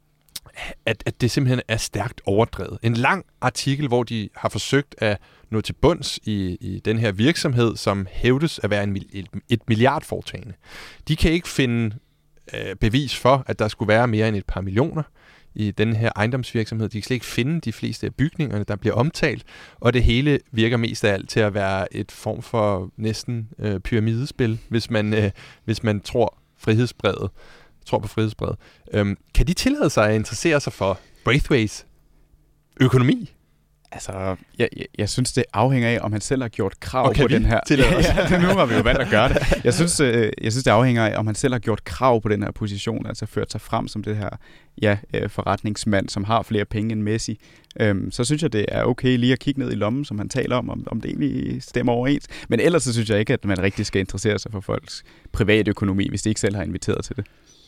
S2: at, at det simpelthen er stærkt overdrevet. En lang artikel, hvor de har forsøgt at nå til bunds i, i den her virksomhed, som hævdes at være en, et, et milliardforetagende. De kan ikke finde øh, bevis for, at der skulle være mere end et par millioner i den her ejendomsvirksomhed. De kan slet ikke finde de fleste af bygningerne, der bliver omtalt, og det hele virker mest af alt til at være et form for næsten øh, pyramidespil, hvis man, øh, hvis man tror frihedsbrevet, tror på frihedsbrevet. Øhm, kan de tillade sig at interessere sig for Braithwaites økonomi?
S4: Altså, jeg, jeg, jeg synes, det afhænger af, om han selv har gjort krav
S2: okay,
S4: på den her...
S2: ja,
S4: nu har vi jo valgt at gøre det. Jeg synes, øh, jeg synes, det afhænger af, om han selv har gjort krav på den her position, altså ført sig frem som det her ja, øh, forretningsmand, som har flere penge end Messi. Øhm, så synes jeg, det er okay lige at kigge ned i lommen, som han taler om, om, om det egentlig stemmer overens. Men ellers så synes jeg ikke, at man rigtig skal interessere sig for folks private økonomi, hvis de ikke selv har inviteret til det.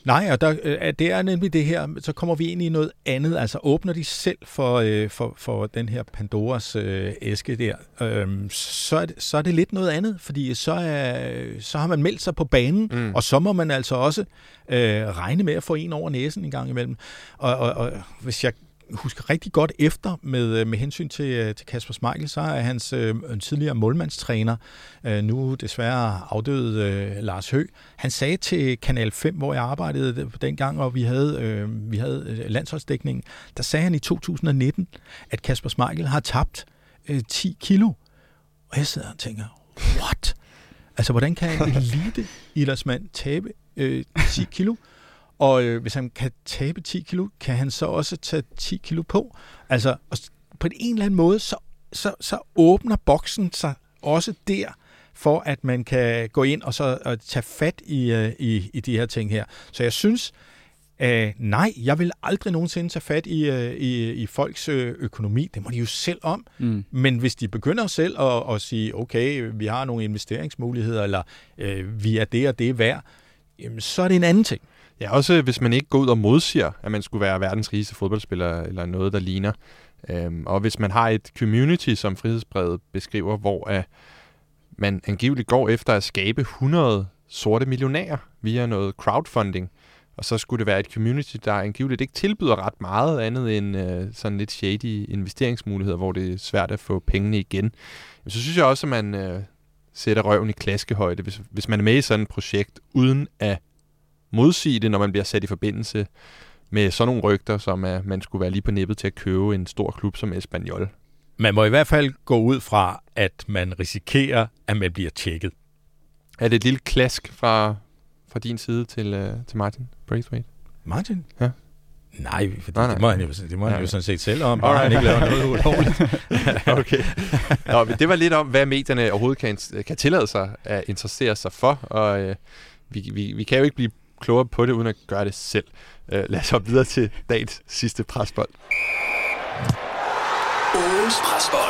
S3: Nej, og der, øh, det er nemlig det her, så kommer vi ind i noget andet. Altså åbner de selv for, øh, for, for den her Pandoras øh, æske der, øh, så, er det, så er det lidt noget andet, fordi så, er, så har man meldt sig på banen, mm. og så må man altså også øh, regne med at få en over næsen en gang imellem. Og, og, og hvis jeg husker rigtig godt efter med, med hensyn til, til Kasper Schmeichel, så er hans øh, tidligere målmandstræner, øh, nu desværre afdøde øh, Lars Høgh, han sagde til Kanal fem, hvor jeg arbejdede dengang, og vi havde, øh, vi havde landsholdsdækningen, der sagde han i to tusind og nitten, at Kasper Schmeichel har tabt øh, ti kilo. Og jeg sidder og tænker, what? Altså, hvordan kan en elite idrætsmand tabe øh, ti kilo? Og øh, hvis han kan tabe ti kilo, kan han så også tage ti kilo på. Altså, på en eller anden måde, så, så, så åbner boksen sig også der, for at man kan gå ind og så og tage fat i, øh, i, i de her ting her. Så jeg synes, øh, nej, jeg vil aldrig nogensinde tage fat i, øh, i, i folks øh, økonomi. Det må de jo selv om. Mm. Men hvis de begynder selv at, at sige, okay, vi har nogle investeringsmuligheder, eller øh, vi er det og det værd, jamen, så er det en anden ting.
S2: Ja, også hvis man ikke går ud og modsiger, at man skulle være verdens rigeste fodboldspiller, eller noget, der ligner. Øhm, og hvis man har et community, som Frihedsbrevet beskriver, hvor uh, man angiveligt går efter at skabe hundrede sorte millionærer via noget crowdfunding, og så skulle det være et community, der angiveligt ikke tilbyder ret meget andet end uh, sådan lidt shady investeringsmuligheder, hvor det er svært at få pengene igen. Så synes jeg også, at man uh, sætter røven i klaskehøjde, hvis, hvis man er med i sådan et projekt, uden at modsige det, når man bliver sat i forbindelse med sådan nogle rygter, som at man skulle være lige på nippet til at købe en stor klub som Espanyol.
S3: Man må i hvert fald gå ud fra, at man risikerer, at man bliver tjekket.
S2: Er det et lille klask fra, fra din side til, uh, til Martin Braithwaite?
S3: Martin?
S2: Ja.
S3: Nej, for det,
S2: nej, nej.
S3: det må han jo, det må han
S2: ja,
S3: jo sådan set selv om, bare han ikke laver noget ulovligt.
S2: Okay. Nå, men det var lidt om, hvad medierne overhovedet kan, kan tillade sig at interessere sig for, og uh, vi, vi, vi kan jo ikke blive klogere på det, uden at gøre det selv. Uh, lad os hoppe videre til dagens sidste presbold.
S1: Ugens presbold.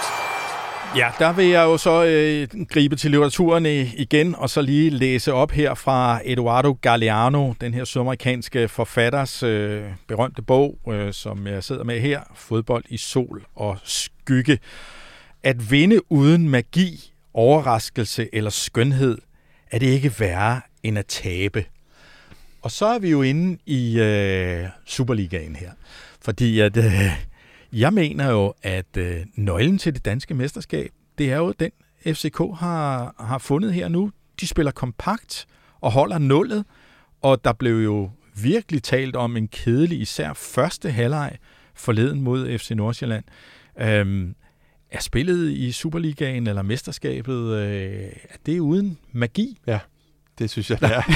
S3: Ja, der vil jeg jo så øh, gribe til litteraturen igen, og så lige læse op her fra Eduardo Galeano, den her sydamerikanske forfatters øh, berømte bog, øh, som jeg sidder med her, Fodbold i sol og skygge. At vinde uden magi, overraskelse eller skønhed, er det ikke værre end at tabe. Og så er vi jo inde i øh, Superligaen her, fordi at... Øh, Jeg mener jo, at øh, nøglen til det danske mesterskab, det er jo den, F C K har, har fundet her nu. De spiller kompakt og holder nullet, og der blev jo virkelig talt om en kedelig, især første halvleg forleden mod F C Nordsjælland. Øhm, er spillet i Superligaen eller mesterskabet, øh, er det uden magi?
S2: Ja, det synes jeg, det er.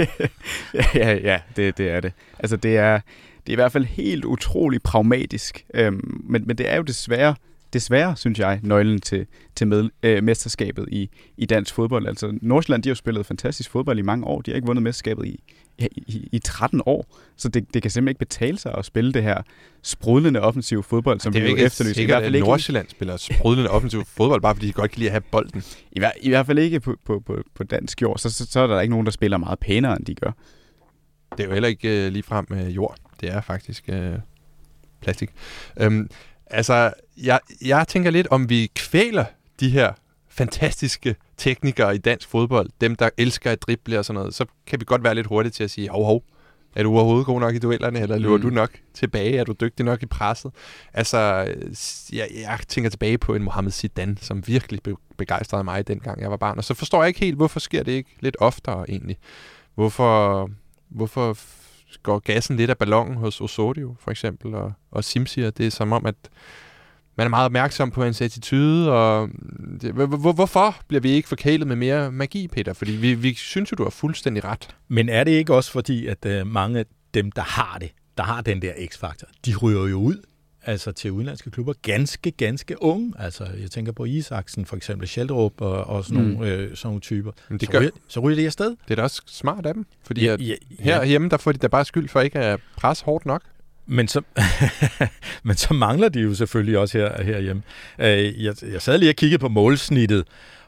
S4: ja, ja, ja det, det er det. Altså, det er... Det er i hvert fald helt utrolig pragmatisk, øhm, men, men det er jo desværre, desværre, synes jeg, nøglen til, til med, øh, mesterskabet i, i dansk fodbold. Altså Nordsjælland, de har jo spillet fantastisk fodbold i mange år. De har ikke vundet mesterskabet i, i, i tretten år, så det, det kan simpelthen ikke betale sig at spille det her sprudlende offensive fodbold, som vi jo efterlyser.
S2: Det er jo ikke, at Nordsjælland spiller sprudlende offensiv fodbold, bare fordi de godt kan lide at have bolden.
S4: I, hver, i hvert fald ikke på, på, på, på dansk jord, så, så, så er der ikke nogen, der spiller meget pænere, end de gør.
S2: Det er jo heller ikke øh, ligefrem øh, jord. Det er faktisk øh, plastik. Øhm, altså, jeg, jeg tænker lidt, om vi kvæler de her fantastiske teknikere i dansk fodbold, dem, der elsker at drible og sådan noget, så kan vi godt være lidt hurtigt til at sige, hov, hov, er du overhovedet god nok i duellerne, eller løber mm. du nok tilbage? Er du dygtig nok i presset? Altså, jeg, jeg tænker tilbage på en Mohamed Zidane, som virkelig begejstrede mig dengang jeg var barn, og så forstår jeg ikke helt, hvorfor sker det ikke lidt oftere egentlig? Hvorfor... Hvorfor går gassen lidt af ballonen hos Osorio, for eksempel, og, og Simsier? Det er som om, at man er meget opmærksom på hans attitude, og det, hvor, hvorfor bliver vi ikke forkælet med mere magi, Peter? Fordi vi, vi synes jo, du har fuldstændig ret.
S3: Men er det ikke også fordi, at uh, mange af dem, der har det, der har den der x-faktor, de ryger jo ud altså til udenlandske klubber, ganske, ganske unge. Altså, jeg tænker på Isaksen, for eksempel Sheldrup og, og sådan, mm. nogle, øh, sådan nogle typer. Det så, gør, ryger, så ryger de afsted.
S2: Det er da også smart af dem, fordi
S3: ja,
S2: at
S3: ja,
S2: her
S3: ja.
S2: hjemme, der får de da bare skyld for ikke at presse hårdt nok.
S3: Men så, men så mangler de jo selvfølgelig også her, herhjemme. Jeg, jeg sad lige og kiggede på målsnittet,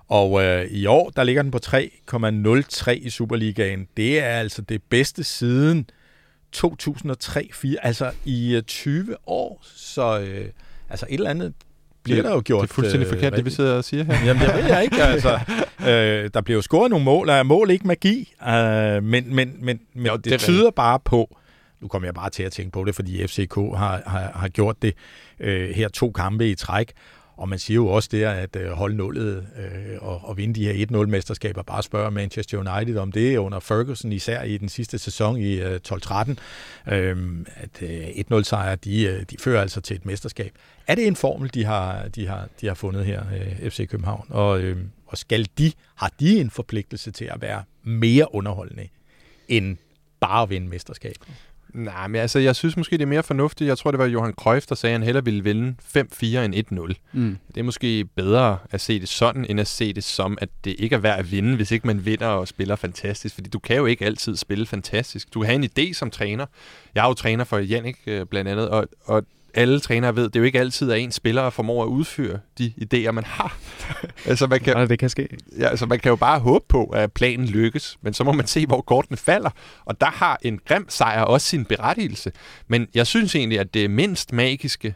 S3: Og øh, i år, der ligger den på tre komma nul tre i Superligaen. Det er altså det bedste siden to tusind og tre fire, altså i øh, tyve år. Så øh, altså et eller andet bliver der jo gjort.
S2: Det er fuldstændig øh, forkert, det vi sidder og siger her.
S3: Jamen, det ved jeg ikke. Altså, øh, der bliver jo scoret nogle mål, og er mål ikke magi. Øh, men men, men, men jo, det, det tyder bare på, nu kommer jeg bare til at tænke på det, fordi F C K har, har, har gjort det øh, her to kampe i træk. Og man siger jo også der, at øh, holde nullet øh, og, og vinde de her et nul-mesterskaber. Bare spørge Manchester United om det under Ferguson, især i den sidste sæson i øh, tolv tretten. Øh, at øh, et nul-sejre, de, øh, de fører altså til et mesterskab. Er det en formel, de har, de har, de har fundet her, øh, F C København? Og, øh, og skal de, har de en forpligtelse til at være mere underholdende end bare at vinde mesterskab?
S2: Nej, men altså, jeg synes måske, det er mere fornuftigt. Jeg tror, det var Johan Cruyff, der sagde, at han hellere ville vinde fem fire end et nul. Mm. Det er måske bedre at se det sådan, end at se det som, at det ikke er værd at vinde, hvis ikke man vinder og spiller fantastisk. Fordi du kan jo ikke altid spille fantastisk. Du har en idé som træner. Jeg er jo træner for Jannik blandt andet, og, og alle trænere ved, det er jo ikke altid, at en spiller formår at udføre de idéer, man har. altså, man kan,
S4: ja, det kan ske.
S2: Ja, altså, man kan jo bare håbe på, at planen lykkes, men så må man se, hvor kortene falder. Og der har en grim sejr også sin berettigelse. Men jeg synes egentlig, at det mindst magiske,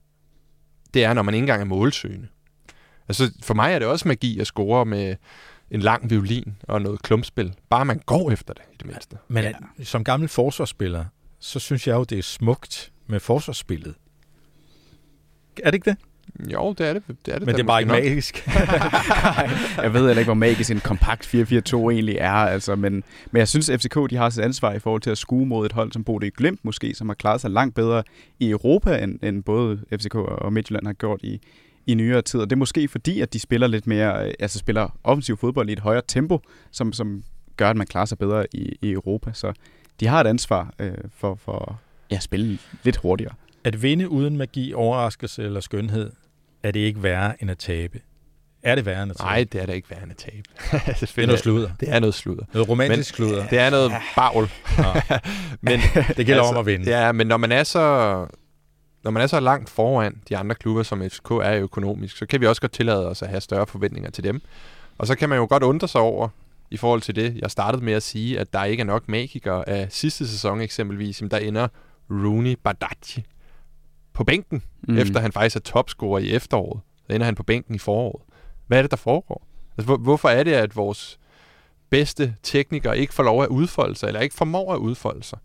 S2: det er, når man ikke engang er målsøgende. Altså, for mig er det også magi at score med en lang violin og noget klumpspil. Bare man går efter det, i det mindste.
S3: Men ja. Som gammel forsvarsspiller, så synes jeg jo, det er smukt med forsvarsspillet. Er det ikke det?
S2: Jo, det er det. det, er det
S3: Men det er bare ikke nok. Magisk.
S4: Jeg ved heller ikke, hvor magisk en kompakt fire fire to egentlig er. Altså, men, men jeg synes, F C K de har sit ansvar i forhold til at skue mod et hold, som Bodø Glimt måske, som har klaret sig langt bedre i Europa, end, end både F C K og Midtjylland har gjort i, i nyere tid. Og det er måske fordi, at de spiller lidt mere, altså spiller offensiv fodbold i et højere tempo, som, som gør, at man klarer sig bedre i, i Europa. Så de har et ansvar øh, for, for ja, at spille lidt hurtigere.
S3: At vinde uden magi, overraskelse eller skønhed, er det ikke værre end at tabe? Er det værre end at tabe?
S2: Nej, det er da ikke værre end at tabe.
S3: det er noget sludder.
S2: Det er noget sludder.
S3: Noget romantisk men, sludder.
S2: Det er noget bagl.
S3: men det gælder altså, om at vinde.
S2: Ja, men når man er så når man er så langt foran de andre klubber, som F C K er økonomisk, så kan vi også godt tillade os at have større forventninger til dem. Og så kan man jo godt undre sig over, i forhold til det, jeg startede med at sige, at der ikke er nok magikere af sidste sæson eksempelvis, der ender Rooney Bardghji på bænken, mm. efter han faktisk er topscorer i efteråret. Så ender han på bænken i foråret. Hvad er det, der foregår? Altså, hvor, hvorfor er det, at vores bedste teknikere ikke får lov at udfolde sig, eller ikke formår at udfolde sig?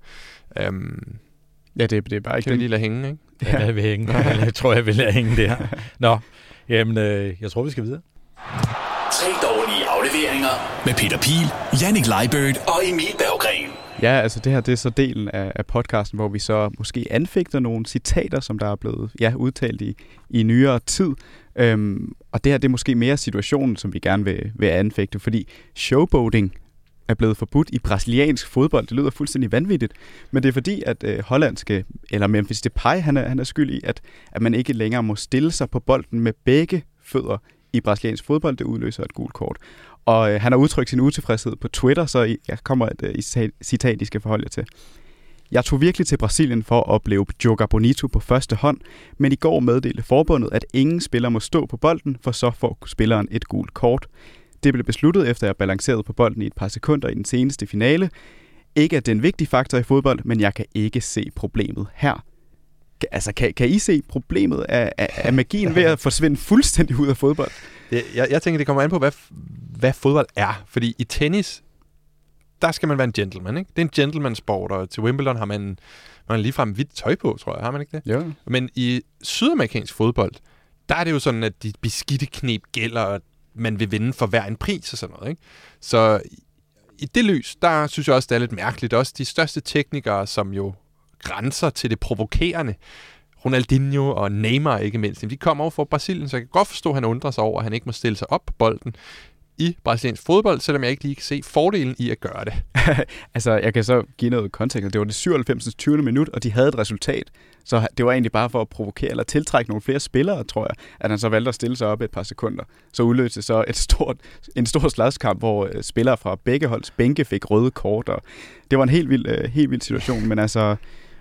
S2: Um,
S4: ja, det, det er bare ikke
S2: kan vi lige lade hænge, ikke?
S3: Ja, jeg vil hænge. Jeg tror, jeg vil lade hænge der. Nå, jamen, øh, jeg tror, vi skal videre.
S1: Tre dårlige afleveringer med Peter Piel, Jannik Leibert og Emil Berggren.
S4: Ja, altså det her det er så delen af, af podcasten, hvor vi så måske anfægter nogle citater, som der er blevet ja, udtalt i, i nyere tid. Øhm, og det her det er måske mere situationen, som vi gerne vil, vil anfægte, fordi showboating er blevet forbudt i brasiliansk fodbold. Det lyder fuldstændig vanvittigt, men det er fordi, at øh, hollandske, eller Memphis Depay, han er, han er skyld i, at, at man ikke længere må stille sig på bolden med begge fødder i brasiliansk fodbold. Det udløser et gult kort. Og øh, han har udtrykt sin utilfredshed på Twitter, så I, jeg kommer et øh, citat, I skal forholde jer til. Jeg tog virkelig til Brasilien for at opleve Joga Bonito på første hånd, men i går meddelte forbundet, at ingen spiller må stå på bolden, for så får spilleren et gult kort. Det blev besluttet, efter jeg balancerede på bolden i et par sekunder i den seneste finale. Ikke at det er en vigtig faktor i fodbold, men jeg kan ikke se problemet her. Altså, kan, kan I se problemet af, af, af magien ved at forsvinde fuldstændig ud af fodbold?
S2: Jeg, jeg tænker, det kommer an på, hvad, hvad fodbold er. Fordi i tennis, der skal man være en gentleman, ikke? Det er en gentleman-sport, og til Wimbledon har man, man ligefrem hvidt tøj på, tror jeg. Har man ikke det?
S4: Ja.
S2: Men i sydamerikansk fodbold, der er det jo sådan, at de beskidte knep gælder, og man vil vinde for hver en pris og sådan noget, ikke? Så i det lys, der synes jeg også, det er lidt mærkeligt. Også de største teknikere, som jo grænser til det provokerende, Ronaldinho og Neymar ikke mindst, de kommer over fra Brasilien, så jeg kan godt forstå, at han undrer sig over, at han ikke må stille sig op på bolden i brasiliansk fodbold, selvom jeg ikke lige kan se fordelen i at gøre det.
S4: Altså, jeg kan så give noget kontekst. Det var det syvoghalvfems tyvende minut, og de havde et resultat. Så det var egentlig bare for at provokere eller tiltrække nogle flere spillere, tror jeg, at han så valgte at stille sig op et par sekunder. Så udløste så et stort, en stor slagskamp, hvor spillere fra begge holds bænke fik røde kort, og det var en helt vild, helt vild situation, men altså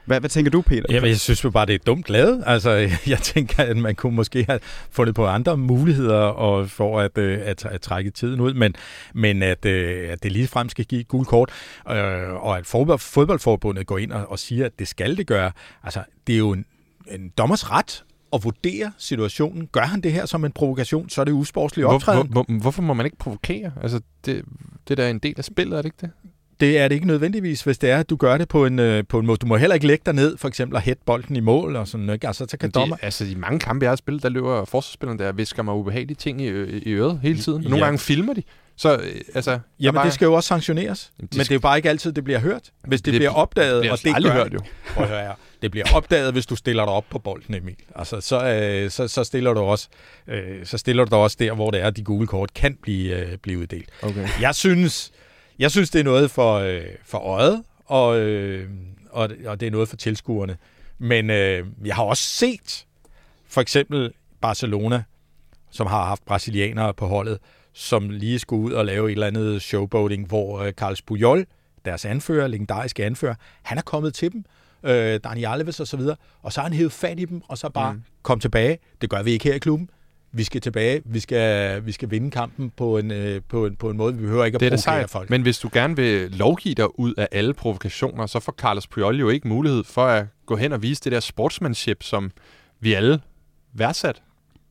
S4: Hvad, hvad tænker du, Peter?
S3: Jamen, jeg synes jo bare, det er dumt lavet. Altså, jeg tænker, at man kunne måske have fundet på andre muligheder og for at, at, at trække tiden ud, men, men at, at det ligefrem skal give et gult kort, øh, og at fodbold, fodboldforbundet går ind og, og siger, at det skal det gøre. Altså, det er jo en, en dommers ret at vurdere situationen. Gør han det her som en provokation, så er det usportslig optræden.
S2: Hvor, hvor, hvorfor må man ikke provokere? Altså, det, det der er en del af spillet, er det ikke det?
S3: Det er det ikke nødvendigvis, hvis det er, at du gør det på en, øh, på en måde. Du må heller ikke lægge dig ned, for eksempel at hætte bolden i mål og sådan noget. Altså, så kan dommer...
S2: Altså, i mange kampe, jeg har spillet, der løber forsvarsspillerne der og visker mig ubehagelige ting i, i øret hele tiden. Nogle ja. gange filmer de. Så, øh, altså,
S3: Jamen,
S2: bare...
S3: det skal jo også sanktioneres. Jamen, men det er jo bare ikke altid, det bliver hørt. Hvis det, det bliver opdaget, det bliver og det
S2: aldrig
S3: gør...
S2: hørt, jo.
S3: Prøv at høre her. Det bliver opdaget, hvis du stiller dig op på bolden, Emil. Altså, så, øh, så, så, stiller du også, øh, så stiller du dig også der, hvor det er, at de gule kort kan blive, øh, blive uddelt.
S2: Okay.
S3: Jeg synes... Jeg synes, det er noget for, øh, for øjet, og, øh, og, og det er noget for tilskuerne. Men øh, jeg har også set, for eksempel Barcelona, som har haft brasilianere på holdet, som lige skulle ud og lave et eller andet showboating, hvor øh, Carlos Puyol, deres anfører, legendariske anfører, han er kommet til dem, øh, Dani Alves og så videre, og så har han hævet fat i dem, og så bare mm. kom tilbage. Det gør vi ikke her i klubben. Vi skal tilbage, vi skal, vi skal vinde kampen på en, øh, på, en, på en måde, vi behøver ikke at det provokere folk.
S2: Men hvis du gerne vil lovgive dig ud af alle provokationer, så får Carlos Puyol jo ikke mulighed for at gå hen og vise det der sportsmanship, som vi alle værdsat.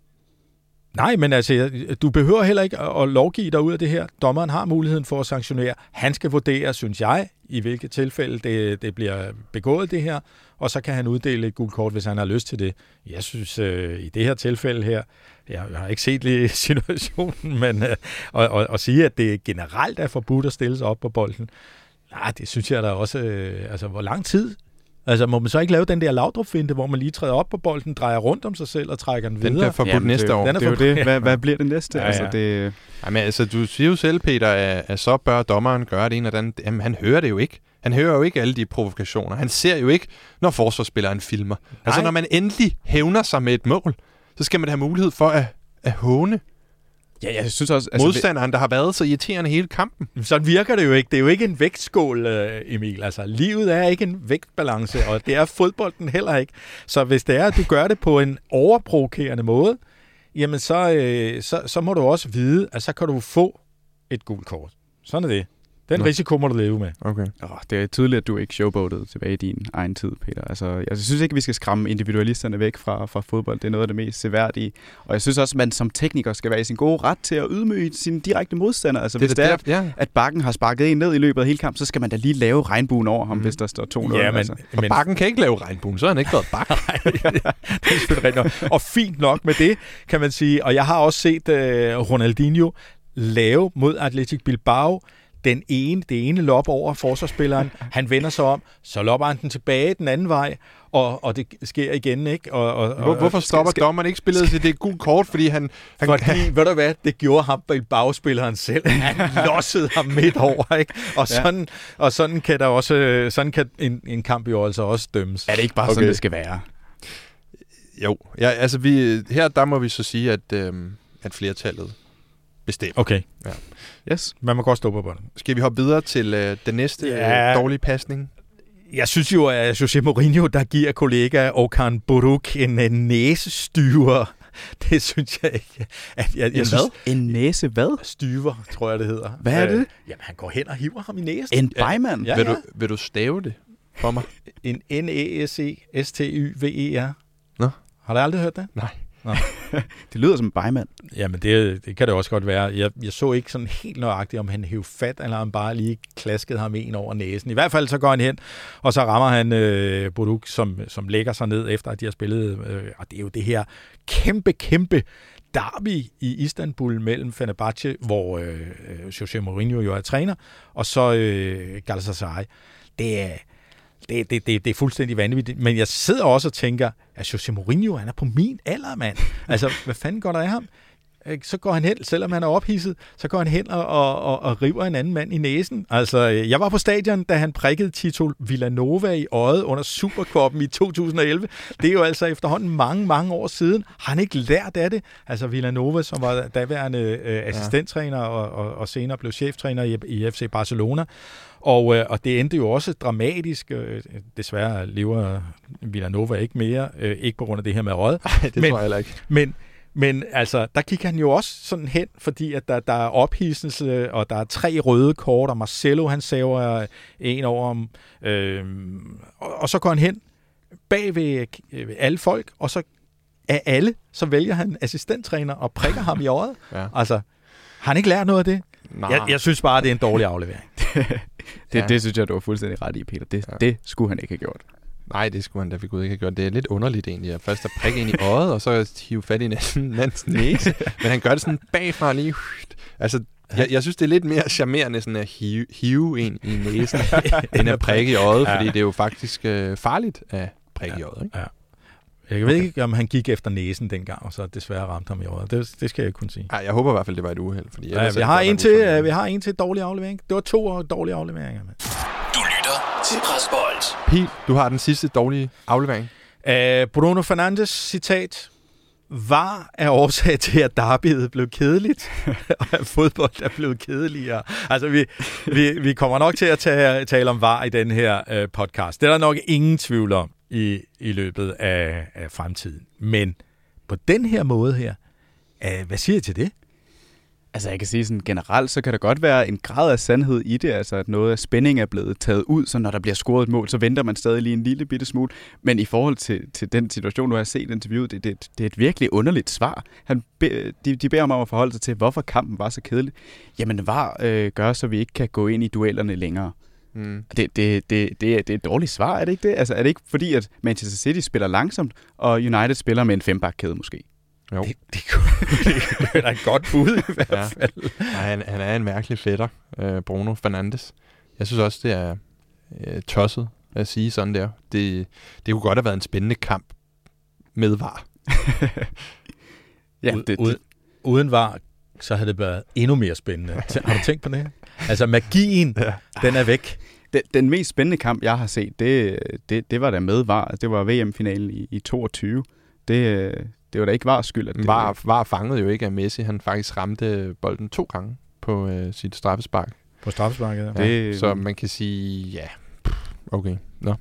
S3: Nej, men altså, du behøver heller ikke at lovgive dig ud af det her. Dommeren har muligheden for at sanktionere. Han skal vurdere, synes jeg, i hvilket tilfælde det, det bliver begået det her, og så kan han uddele et gult kort, hvis han har lyst til det. Jeg synes, øh, i det her tilfælde her, jeg har ikke set lige situationen, men øh, at, at, at sige, at det generelt er forbudt at stille sig op på bolden, nej, det synes jeg da også, øh, altså hvor lang tid? Altså, må man så ikke lave den der Laudrup-finte, hvor man lige træder op på bolden, drejer rundt om sig selv og trækker den videre?
S2: Den er forbudt Jamen, næste
S4: det,
S2: år.
S4: Den er det er jo det. Hvad, hvad bliver det næste?
S3: Ja, ja.
S4: Altså, det...
S2: Jamen, altså, du siger jo selv, Peter, at, at så bør dommeren gøre det ene eller andet. Jamen, han hører det jo ikke. Han hører jo ikke alle de provokationer. Han ser jo ikke, når forsvarsspilleren filmer. Nej. Altså, når man endelig hævner sig med et mål, så skal man have mulighed for at, at håne
S4: Ja, jeg synes også... Altså,
S2: modstanderen, der har været så irriterende hele kampen.
S3: Sådan virker det jo ikke. Det er jo ikke en vægtskål, Emil. Altså, livet er ikke en vægtbalance, og det er fodbolden heller ikke. Så hvis det er, at du gør det på en overprovokerende måde, jamen så, øh, så, så må du også vide, at så kan du få et gult kort. Sådan er det. Den Nå. risiko må du leve med.
S2: Okay.
S4: Oh, det er tydeligt, at du ikke showboatede tilbage i din egen tid, Peter. Altså, jeg synes ikke, vi skal skræmme individualisterne væk fra, fra fodbold. Det er noget af det mest seværdige. Og jeg synes også, at man som tekniker skal være i sin gode ret til at ydmyge sine direkte modstandere. Altså, det hvis det er, der, ja. at Bakken har sparket en ned i løbet af hele kampen, så skal man da lige lave regnbuen over ham, mm. hvis der står to nul.
S2: Ja, men,
S4: altså.
S2: men Bakken kan ikke lave regnbuen, så har han ikke været Bakken.
S3: Nej, det er selvfølgelig rigtigt. Og fint nok med det, kan man sige. Og jeg har også set uh, Ronaldinho lave mod Athletic Bilbao den ene, det ene lop over forsvarsspilleren. Han vender sig om, så lopper han den tilbage den anden vej, og, og det sker igen, ikke? Og, og,
S2: Hvor, hvorfor stopper skal, dommeren ikke spillet til det er et gult kort, fordi han... han
S3: fordi, han, ved du hvad, det gjorde ham Bilbao-spilleren selv. Han lossede ham midt over, ikke? Og sådan, ja. og sådan kan der også, sådan kan en, en kamp jo altså også dømmes.
S4: Er det ikke bare okay. sådan, det skal være?
S2: Jo, ja, altså vi, her der må vi så sige, at, øhm, at flertallet bestemt.
S3: Okay.
S2: Ja.
S4: Yes.
S3: Man må godt stå på bolden.
S2: Skal vi hoppe videre til øh, den næste ja. øh, dårlige pasning?
S3: Jeg synes jo, at José Mourinho, der giver kollega Okan Buruk en, en næsestyver. Det synes jeg ikke. At jeg, jeg
S4: en
S3: synes,
S4: hvad? En næse hvad?
S3: Styver, tror jeg, det hedder.
S4: Hvad er det? Øh,
S3: jamen, han går hen og hiver ham i næsen.
S4: En bejmand?
S2: Ja, ja. Vil, du, vil du stave det for mig?
S3: En N E S E S T Y V E R.
S2: Nå.
S3: Har du aldrig hørt det?
S2: Nej.
S4: Det lyder som en bejmand.
S3: Jamen, det, det kan det også godt være. Jeg, jeg så ikke sådan helt nøjagtigt, om han hævde fat, eller om han bare lige klaskede ham en over næsen. I hvert fald så går han hen, og så rammer han øh, Buruk, som, som lægger sig ned, efter at de har spillet. Øh, og det er jo det her kæmpe, kæmpe derby i Istanbul mellem Fenerbahce, hvor øh, José Mourinho jo er træner, og så øh, Galatasaray. Det er... Det, det, det, det er fuldstændig vanvittigt. Men jeg sidder også og tænker, at José Mourinho, han er på min alder, mand. Altså, hvad fanden går der af ham? så går han hen, selvom han er ophidset, så går han hen og, og, og, og river en anden mand i næsen. Altså, jeg var på stadion, da han prikkede Tito Vilanova i øjet under Supercuppen i to tusind og elleve. Det er jo altså efterhånden mange, mange år siden. Har han ikke lært af det? Altså, Vilanova, som var daværende øh, assistenttræner og, og, og senere blev cheftræner i, i F C Barcelona. Og, øh, og det endte jo også dramatisk. Øh, desværre lever Vilanova ikke mere, øh, ikke på grund af det her med øjet.
S2: Nej, det men, tror jeg heller ikke.
S3: Men Men altså, der gik han jo også sådan hen, fordi at der, der er ophidselse, og der er tre røde kort, og Marcelo, han saver en over om, øh, og, og så går han hen bag ved alle folk, og så af alle, så vælger han assistenttræner og prikker ham i øjet. Ja. Altså, har han ikke lært noget af det? Jeg, jeg synes bare, det er en dårlig aflevering.
S4: det, ja. det synes jeg, du var fuldstændig ret i, Peter. Det, ja. det skulle han ikke have gjort.
S2: Nej, det skulle han da for Gud ikke have gjort. Det er lidt underligt egentlig, at først at prikke ind i øjet, og så hive fat i en andens næse. Men han gør det sådan bagfra lige. Altså, jeg, jeg synes, det er lidt mere charmerende sådan at hive, hive en i næsen, end at prikke i øjet, fordi det er jo faktisk øh, farligt at prikke ja. i øjet. Ikke? Ja.
S3: Jeg ved ikke, om han gik efter næsen dengang, og så desværre ramte ham i øjet. Det, det skal jeg ikke kunne sige.
S2: Ej, jeg håber i hvert fald, det var et uheld. Fordi
S3: ja, vi, har en til, vi har en til dårlig aflevering. Det var to dårlige afleveringer. Man.
S1: Du lytter til Presbold.
S2: Pil, du har den sidste dårlige aflevering.
S3: Uh, Bruno Fernandes citat. Var er årsag til, at derbyet blev kedeligt, og at fodbold er blevet kedeligere. Altså, vi, vi, vi kommer nok til at tage, tale om V A R i den her uh, podcast. Det er der nok ingen tvivl om i, i løbet af, af fremtiden. Men på den her måde her, uh, hvad siger I til det?
S4: Altså, jeg kan sige sådan generelt, så kan der godt være en grad af sandhed i det, altså at noget af spænding er blevet taget ud, så når der bliver scoret et mål, så venter man stadig lige en lille bitte smule. Men i forhold til, til den situation, du har set interviewet, det, det, det er et virkelig underligt svar. Han be, de, de beder ham om at forholde sig til, hvorfor kampen var så kedelig. Jamen, V A R øh, gør, så vi ikke kan gå ind i duellerne længere. Mm. Det, det, det, det, er, det er et dårligt svar, er det ikke det? Altså, er det ikke fordi, at Manchester City spiller langsomt, og United spiller med en fembakkæde måske?
S2: Jo.
S3: Det, det, det er da et godt bud i hvert ja. fald.
S2: Ja, han, han er en mærkelig fætter, øh, Bruno Fernandes. Jeg synes også, det er øh, tosset at sige sådan der. Det, det kunne godt have været en spændende kamp med V A R.
S3: ja, det, det. Uden V A R, så havde det været endnu mere spændende. Har du tænkt på det? Altså magien, ja. den er væk.
S4: Den, den mest spændende kamp, jeg har set, det, det, det var der med V A R. Det var V M-finalen i, i toogtyve. Det... Det var da ikke V A R's skyld, at det
S2: V A R, V A R fangede jo ikke af Messi. Han faktisk ramte bolden to gange på øh, sit straffespark.
S3: På straffesparket, ja.
S2: Det, så man kan sige, ja, okay, nå.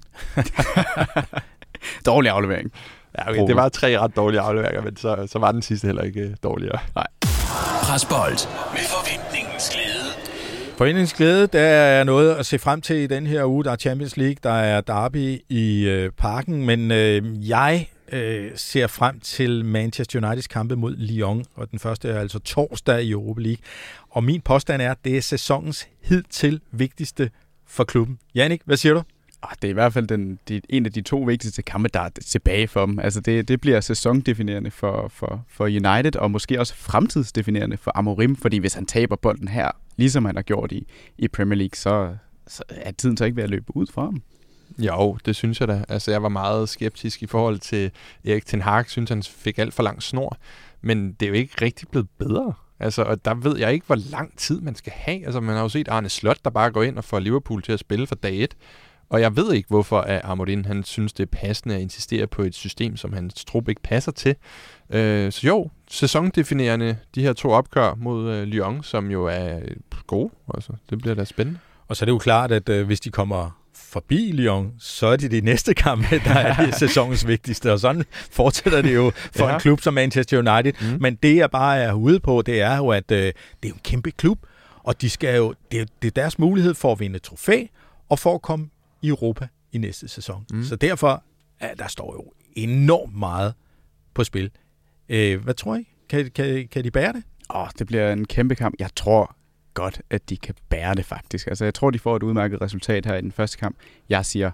S4: Dårlig aflevering.
S2: Ja, okay, det var tre ret dårlige afleveringer, men så, så var den sidste heller ikke øh, dårligere.
S4: Nej.
S1: Presbold med forventningens glæde.
S3: Forventningens glæde, der er noget at se frem til i den her uge. Der er Champions League, der er derby i øh, parken, men øh, jeg... Øh, ser frem til Manchester Uniteds kampe mod Lyon, og den første er altså torsdag i Europa League. Og min påstand er, at det er sæsonens hidtil vigtigste for klubben. Jannik, hvad siger du?
S4: Ah, det er i hvert fald den, de, en af de to vigtigste kampe, der er tilbage for dem. Altså det, det bliver sæsondefinerende for, for, for United, og måske også fremtidsdefinerende for Amorim, fordi hvis han taber bolden her, ligesom han har gjort i, i Premier League, så, så er tiden så ikke ved at løbe ud fra ham.
S2: Jo, det synes jeg da. Altså, jeg var meget skeptisk i forhold til Erik ten Hag. Synes han fik alt for lang snor. Men det er jo ikke rigtig blevet bedre. Altså, og der ved jeg ikke, hvor lang tid man skal have. Altså, man har jo set Arne Slot, der bare går ind og får Liverpool til at spille for dag et. Og jeg ved ikke, hvorfor at Amorim, han synes, det er passende at insistere på et system, som hans trup ikke passer til. Øh, så jo, sæsondefinerende de her to opgør mod øh, Lyon, som jo er gode. Altså, det bliver da spændende.
S3: Og så er det jo klart, at øh, hvis de kommer forbi Lyon, så er det de næste kampe, der er sæsonens vigtigste, og sådan fortsætter det jo for ja. en klub som Manchester United. Mm. Men det, jeg bare er ude på, det er jo, at øh, det er en kæmpe klub, og de skal jo, det, er, det er deres mulighed for at vinde trofæ, og for at komme i Europa i næste sæson. Mm. Så derfor, ja, der står jo enormt meget på spil. Øh, hvad tror I? Kan, kan, kan de bære det?
S4: Åh, oh, det bliver en kæmpe kamp. Jeg tror godt, at de kan bære det faktisk. Altså, jeg tror, de får et udmærket resultat her i den første kamp. Jeg siger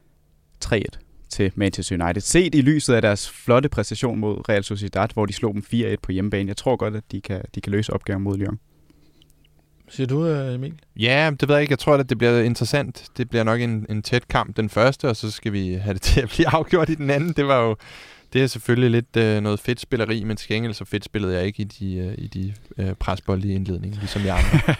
S4: tre et til Manchester United. Set i lyset af deres flotte præstation mod Real Sociedad, hvor de slog dem fire et på hjemmebane. Jeg tror godt, at de kan, de kan løse opgaven mod Lyon.
S3: Siger du, Emil?
S2: Ja, det ved jeg ikke. Jeg tror, at det bliver interessant. Det bliver nok en, en tæt kamp den første, og så skal vi have det til at blive afgjort i den anden. Det var jo Det er selvfølgelig lidt øh, noget fedt spilleri, men til gengæld så fedt spillede jeg ikke i de, øh, i de øh, presbold i indledningen, ligesom jeg andre.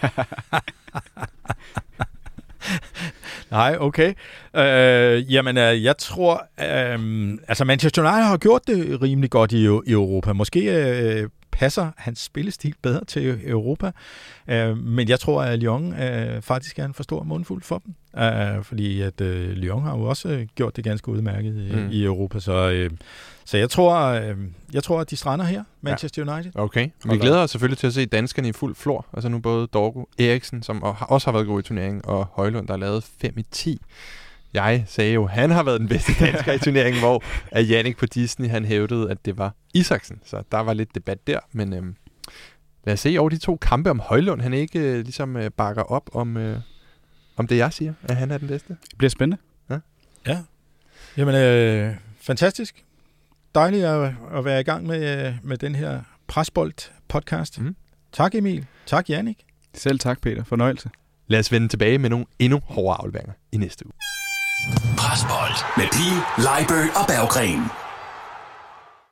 S3: Nej, okay. Øh, jamen, øh, jeg tror... Øh, altså, Manchester United har gjort det rimelig godt i, i Europa. Måske øh, passer hans spillestil bedre til Europa. Øh, men jeg tror, at Lyon øh, faktisk er en for stor mundfuld for dem. Øh, fordi at øh, Lyon har jo også øh, gjort det ganske udmærket i, mm. i Europa. Så, øh, så jeg tror, øh, jeg tror, at de strander her, Manchester ja. United.
S2: Okay. Vi glæder os selvfølgelig til at se danskerne i fuld flor. Altså nu både Dorgo Eriksen, som også har været god i turneringen, og Højlund, der har lavet fem i ti. Jeg sagde jo, han har været den bedste dansker i turneringen, hvor Jannik på Disney, han hævdede, at det var Isaksen. Så der var lidt debat der, men øhm, lad os se over de to kampe, om Højlund, han ikke øh, ligesom øh, bakker op om, øh, om det, jeg siger, at han er den bedste.
S4: Det bliver spændende.
S2: Ja.
S3: Ja. Jamen, øh, fantastisk. Dejligt at, at være i gang med, med den her Presbold-podcast. Mm. Tak Emil. Tak Jannik.
S4: Selv tak Peter. Fornøjelse.
S2: Lad os vende tilbage med nogle endnu hårdere afleveringer i næste uge.
S1: Presbold med Pihl, Leibert og Berggren.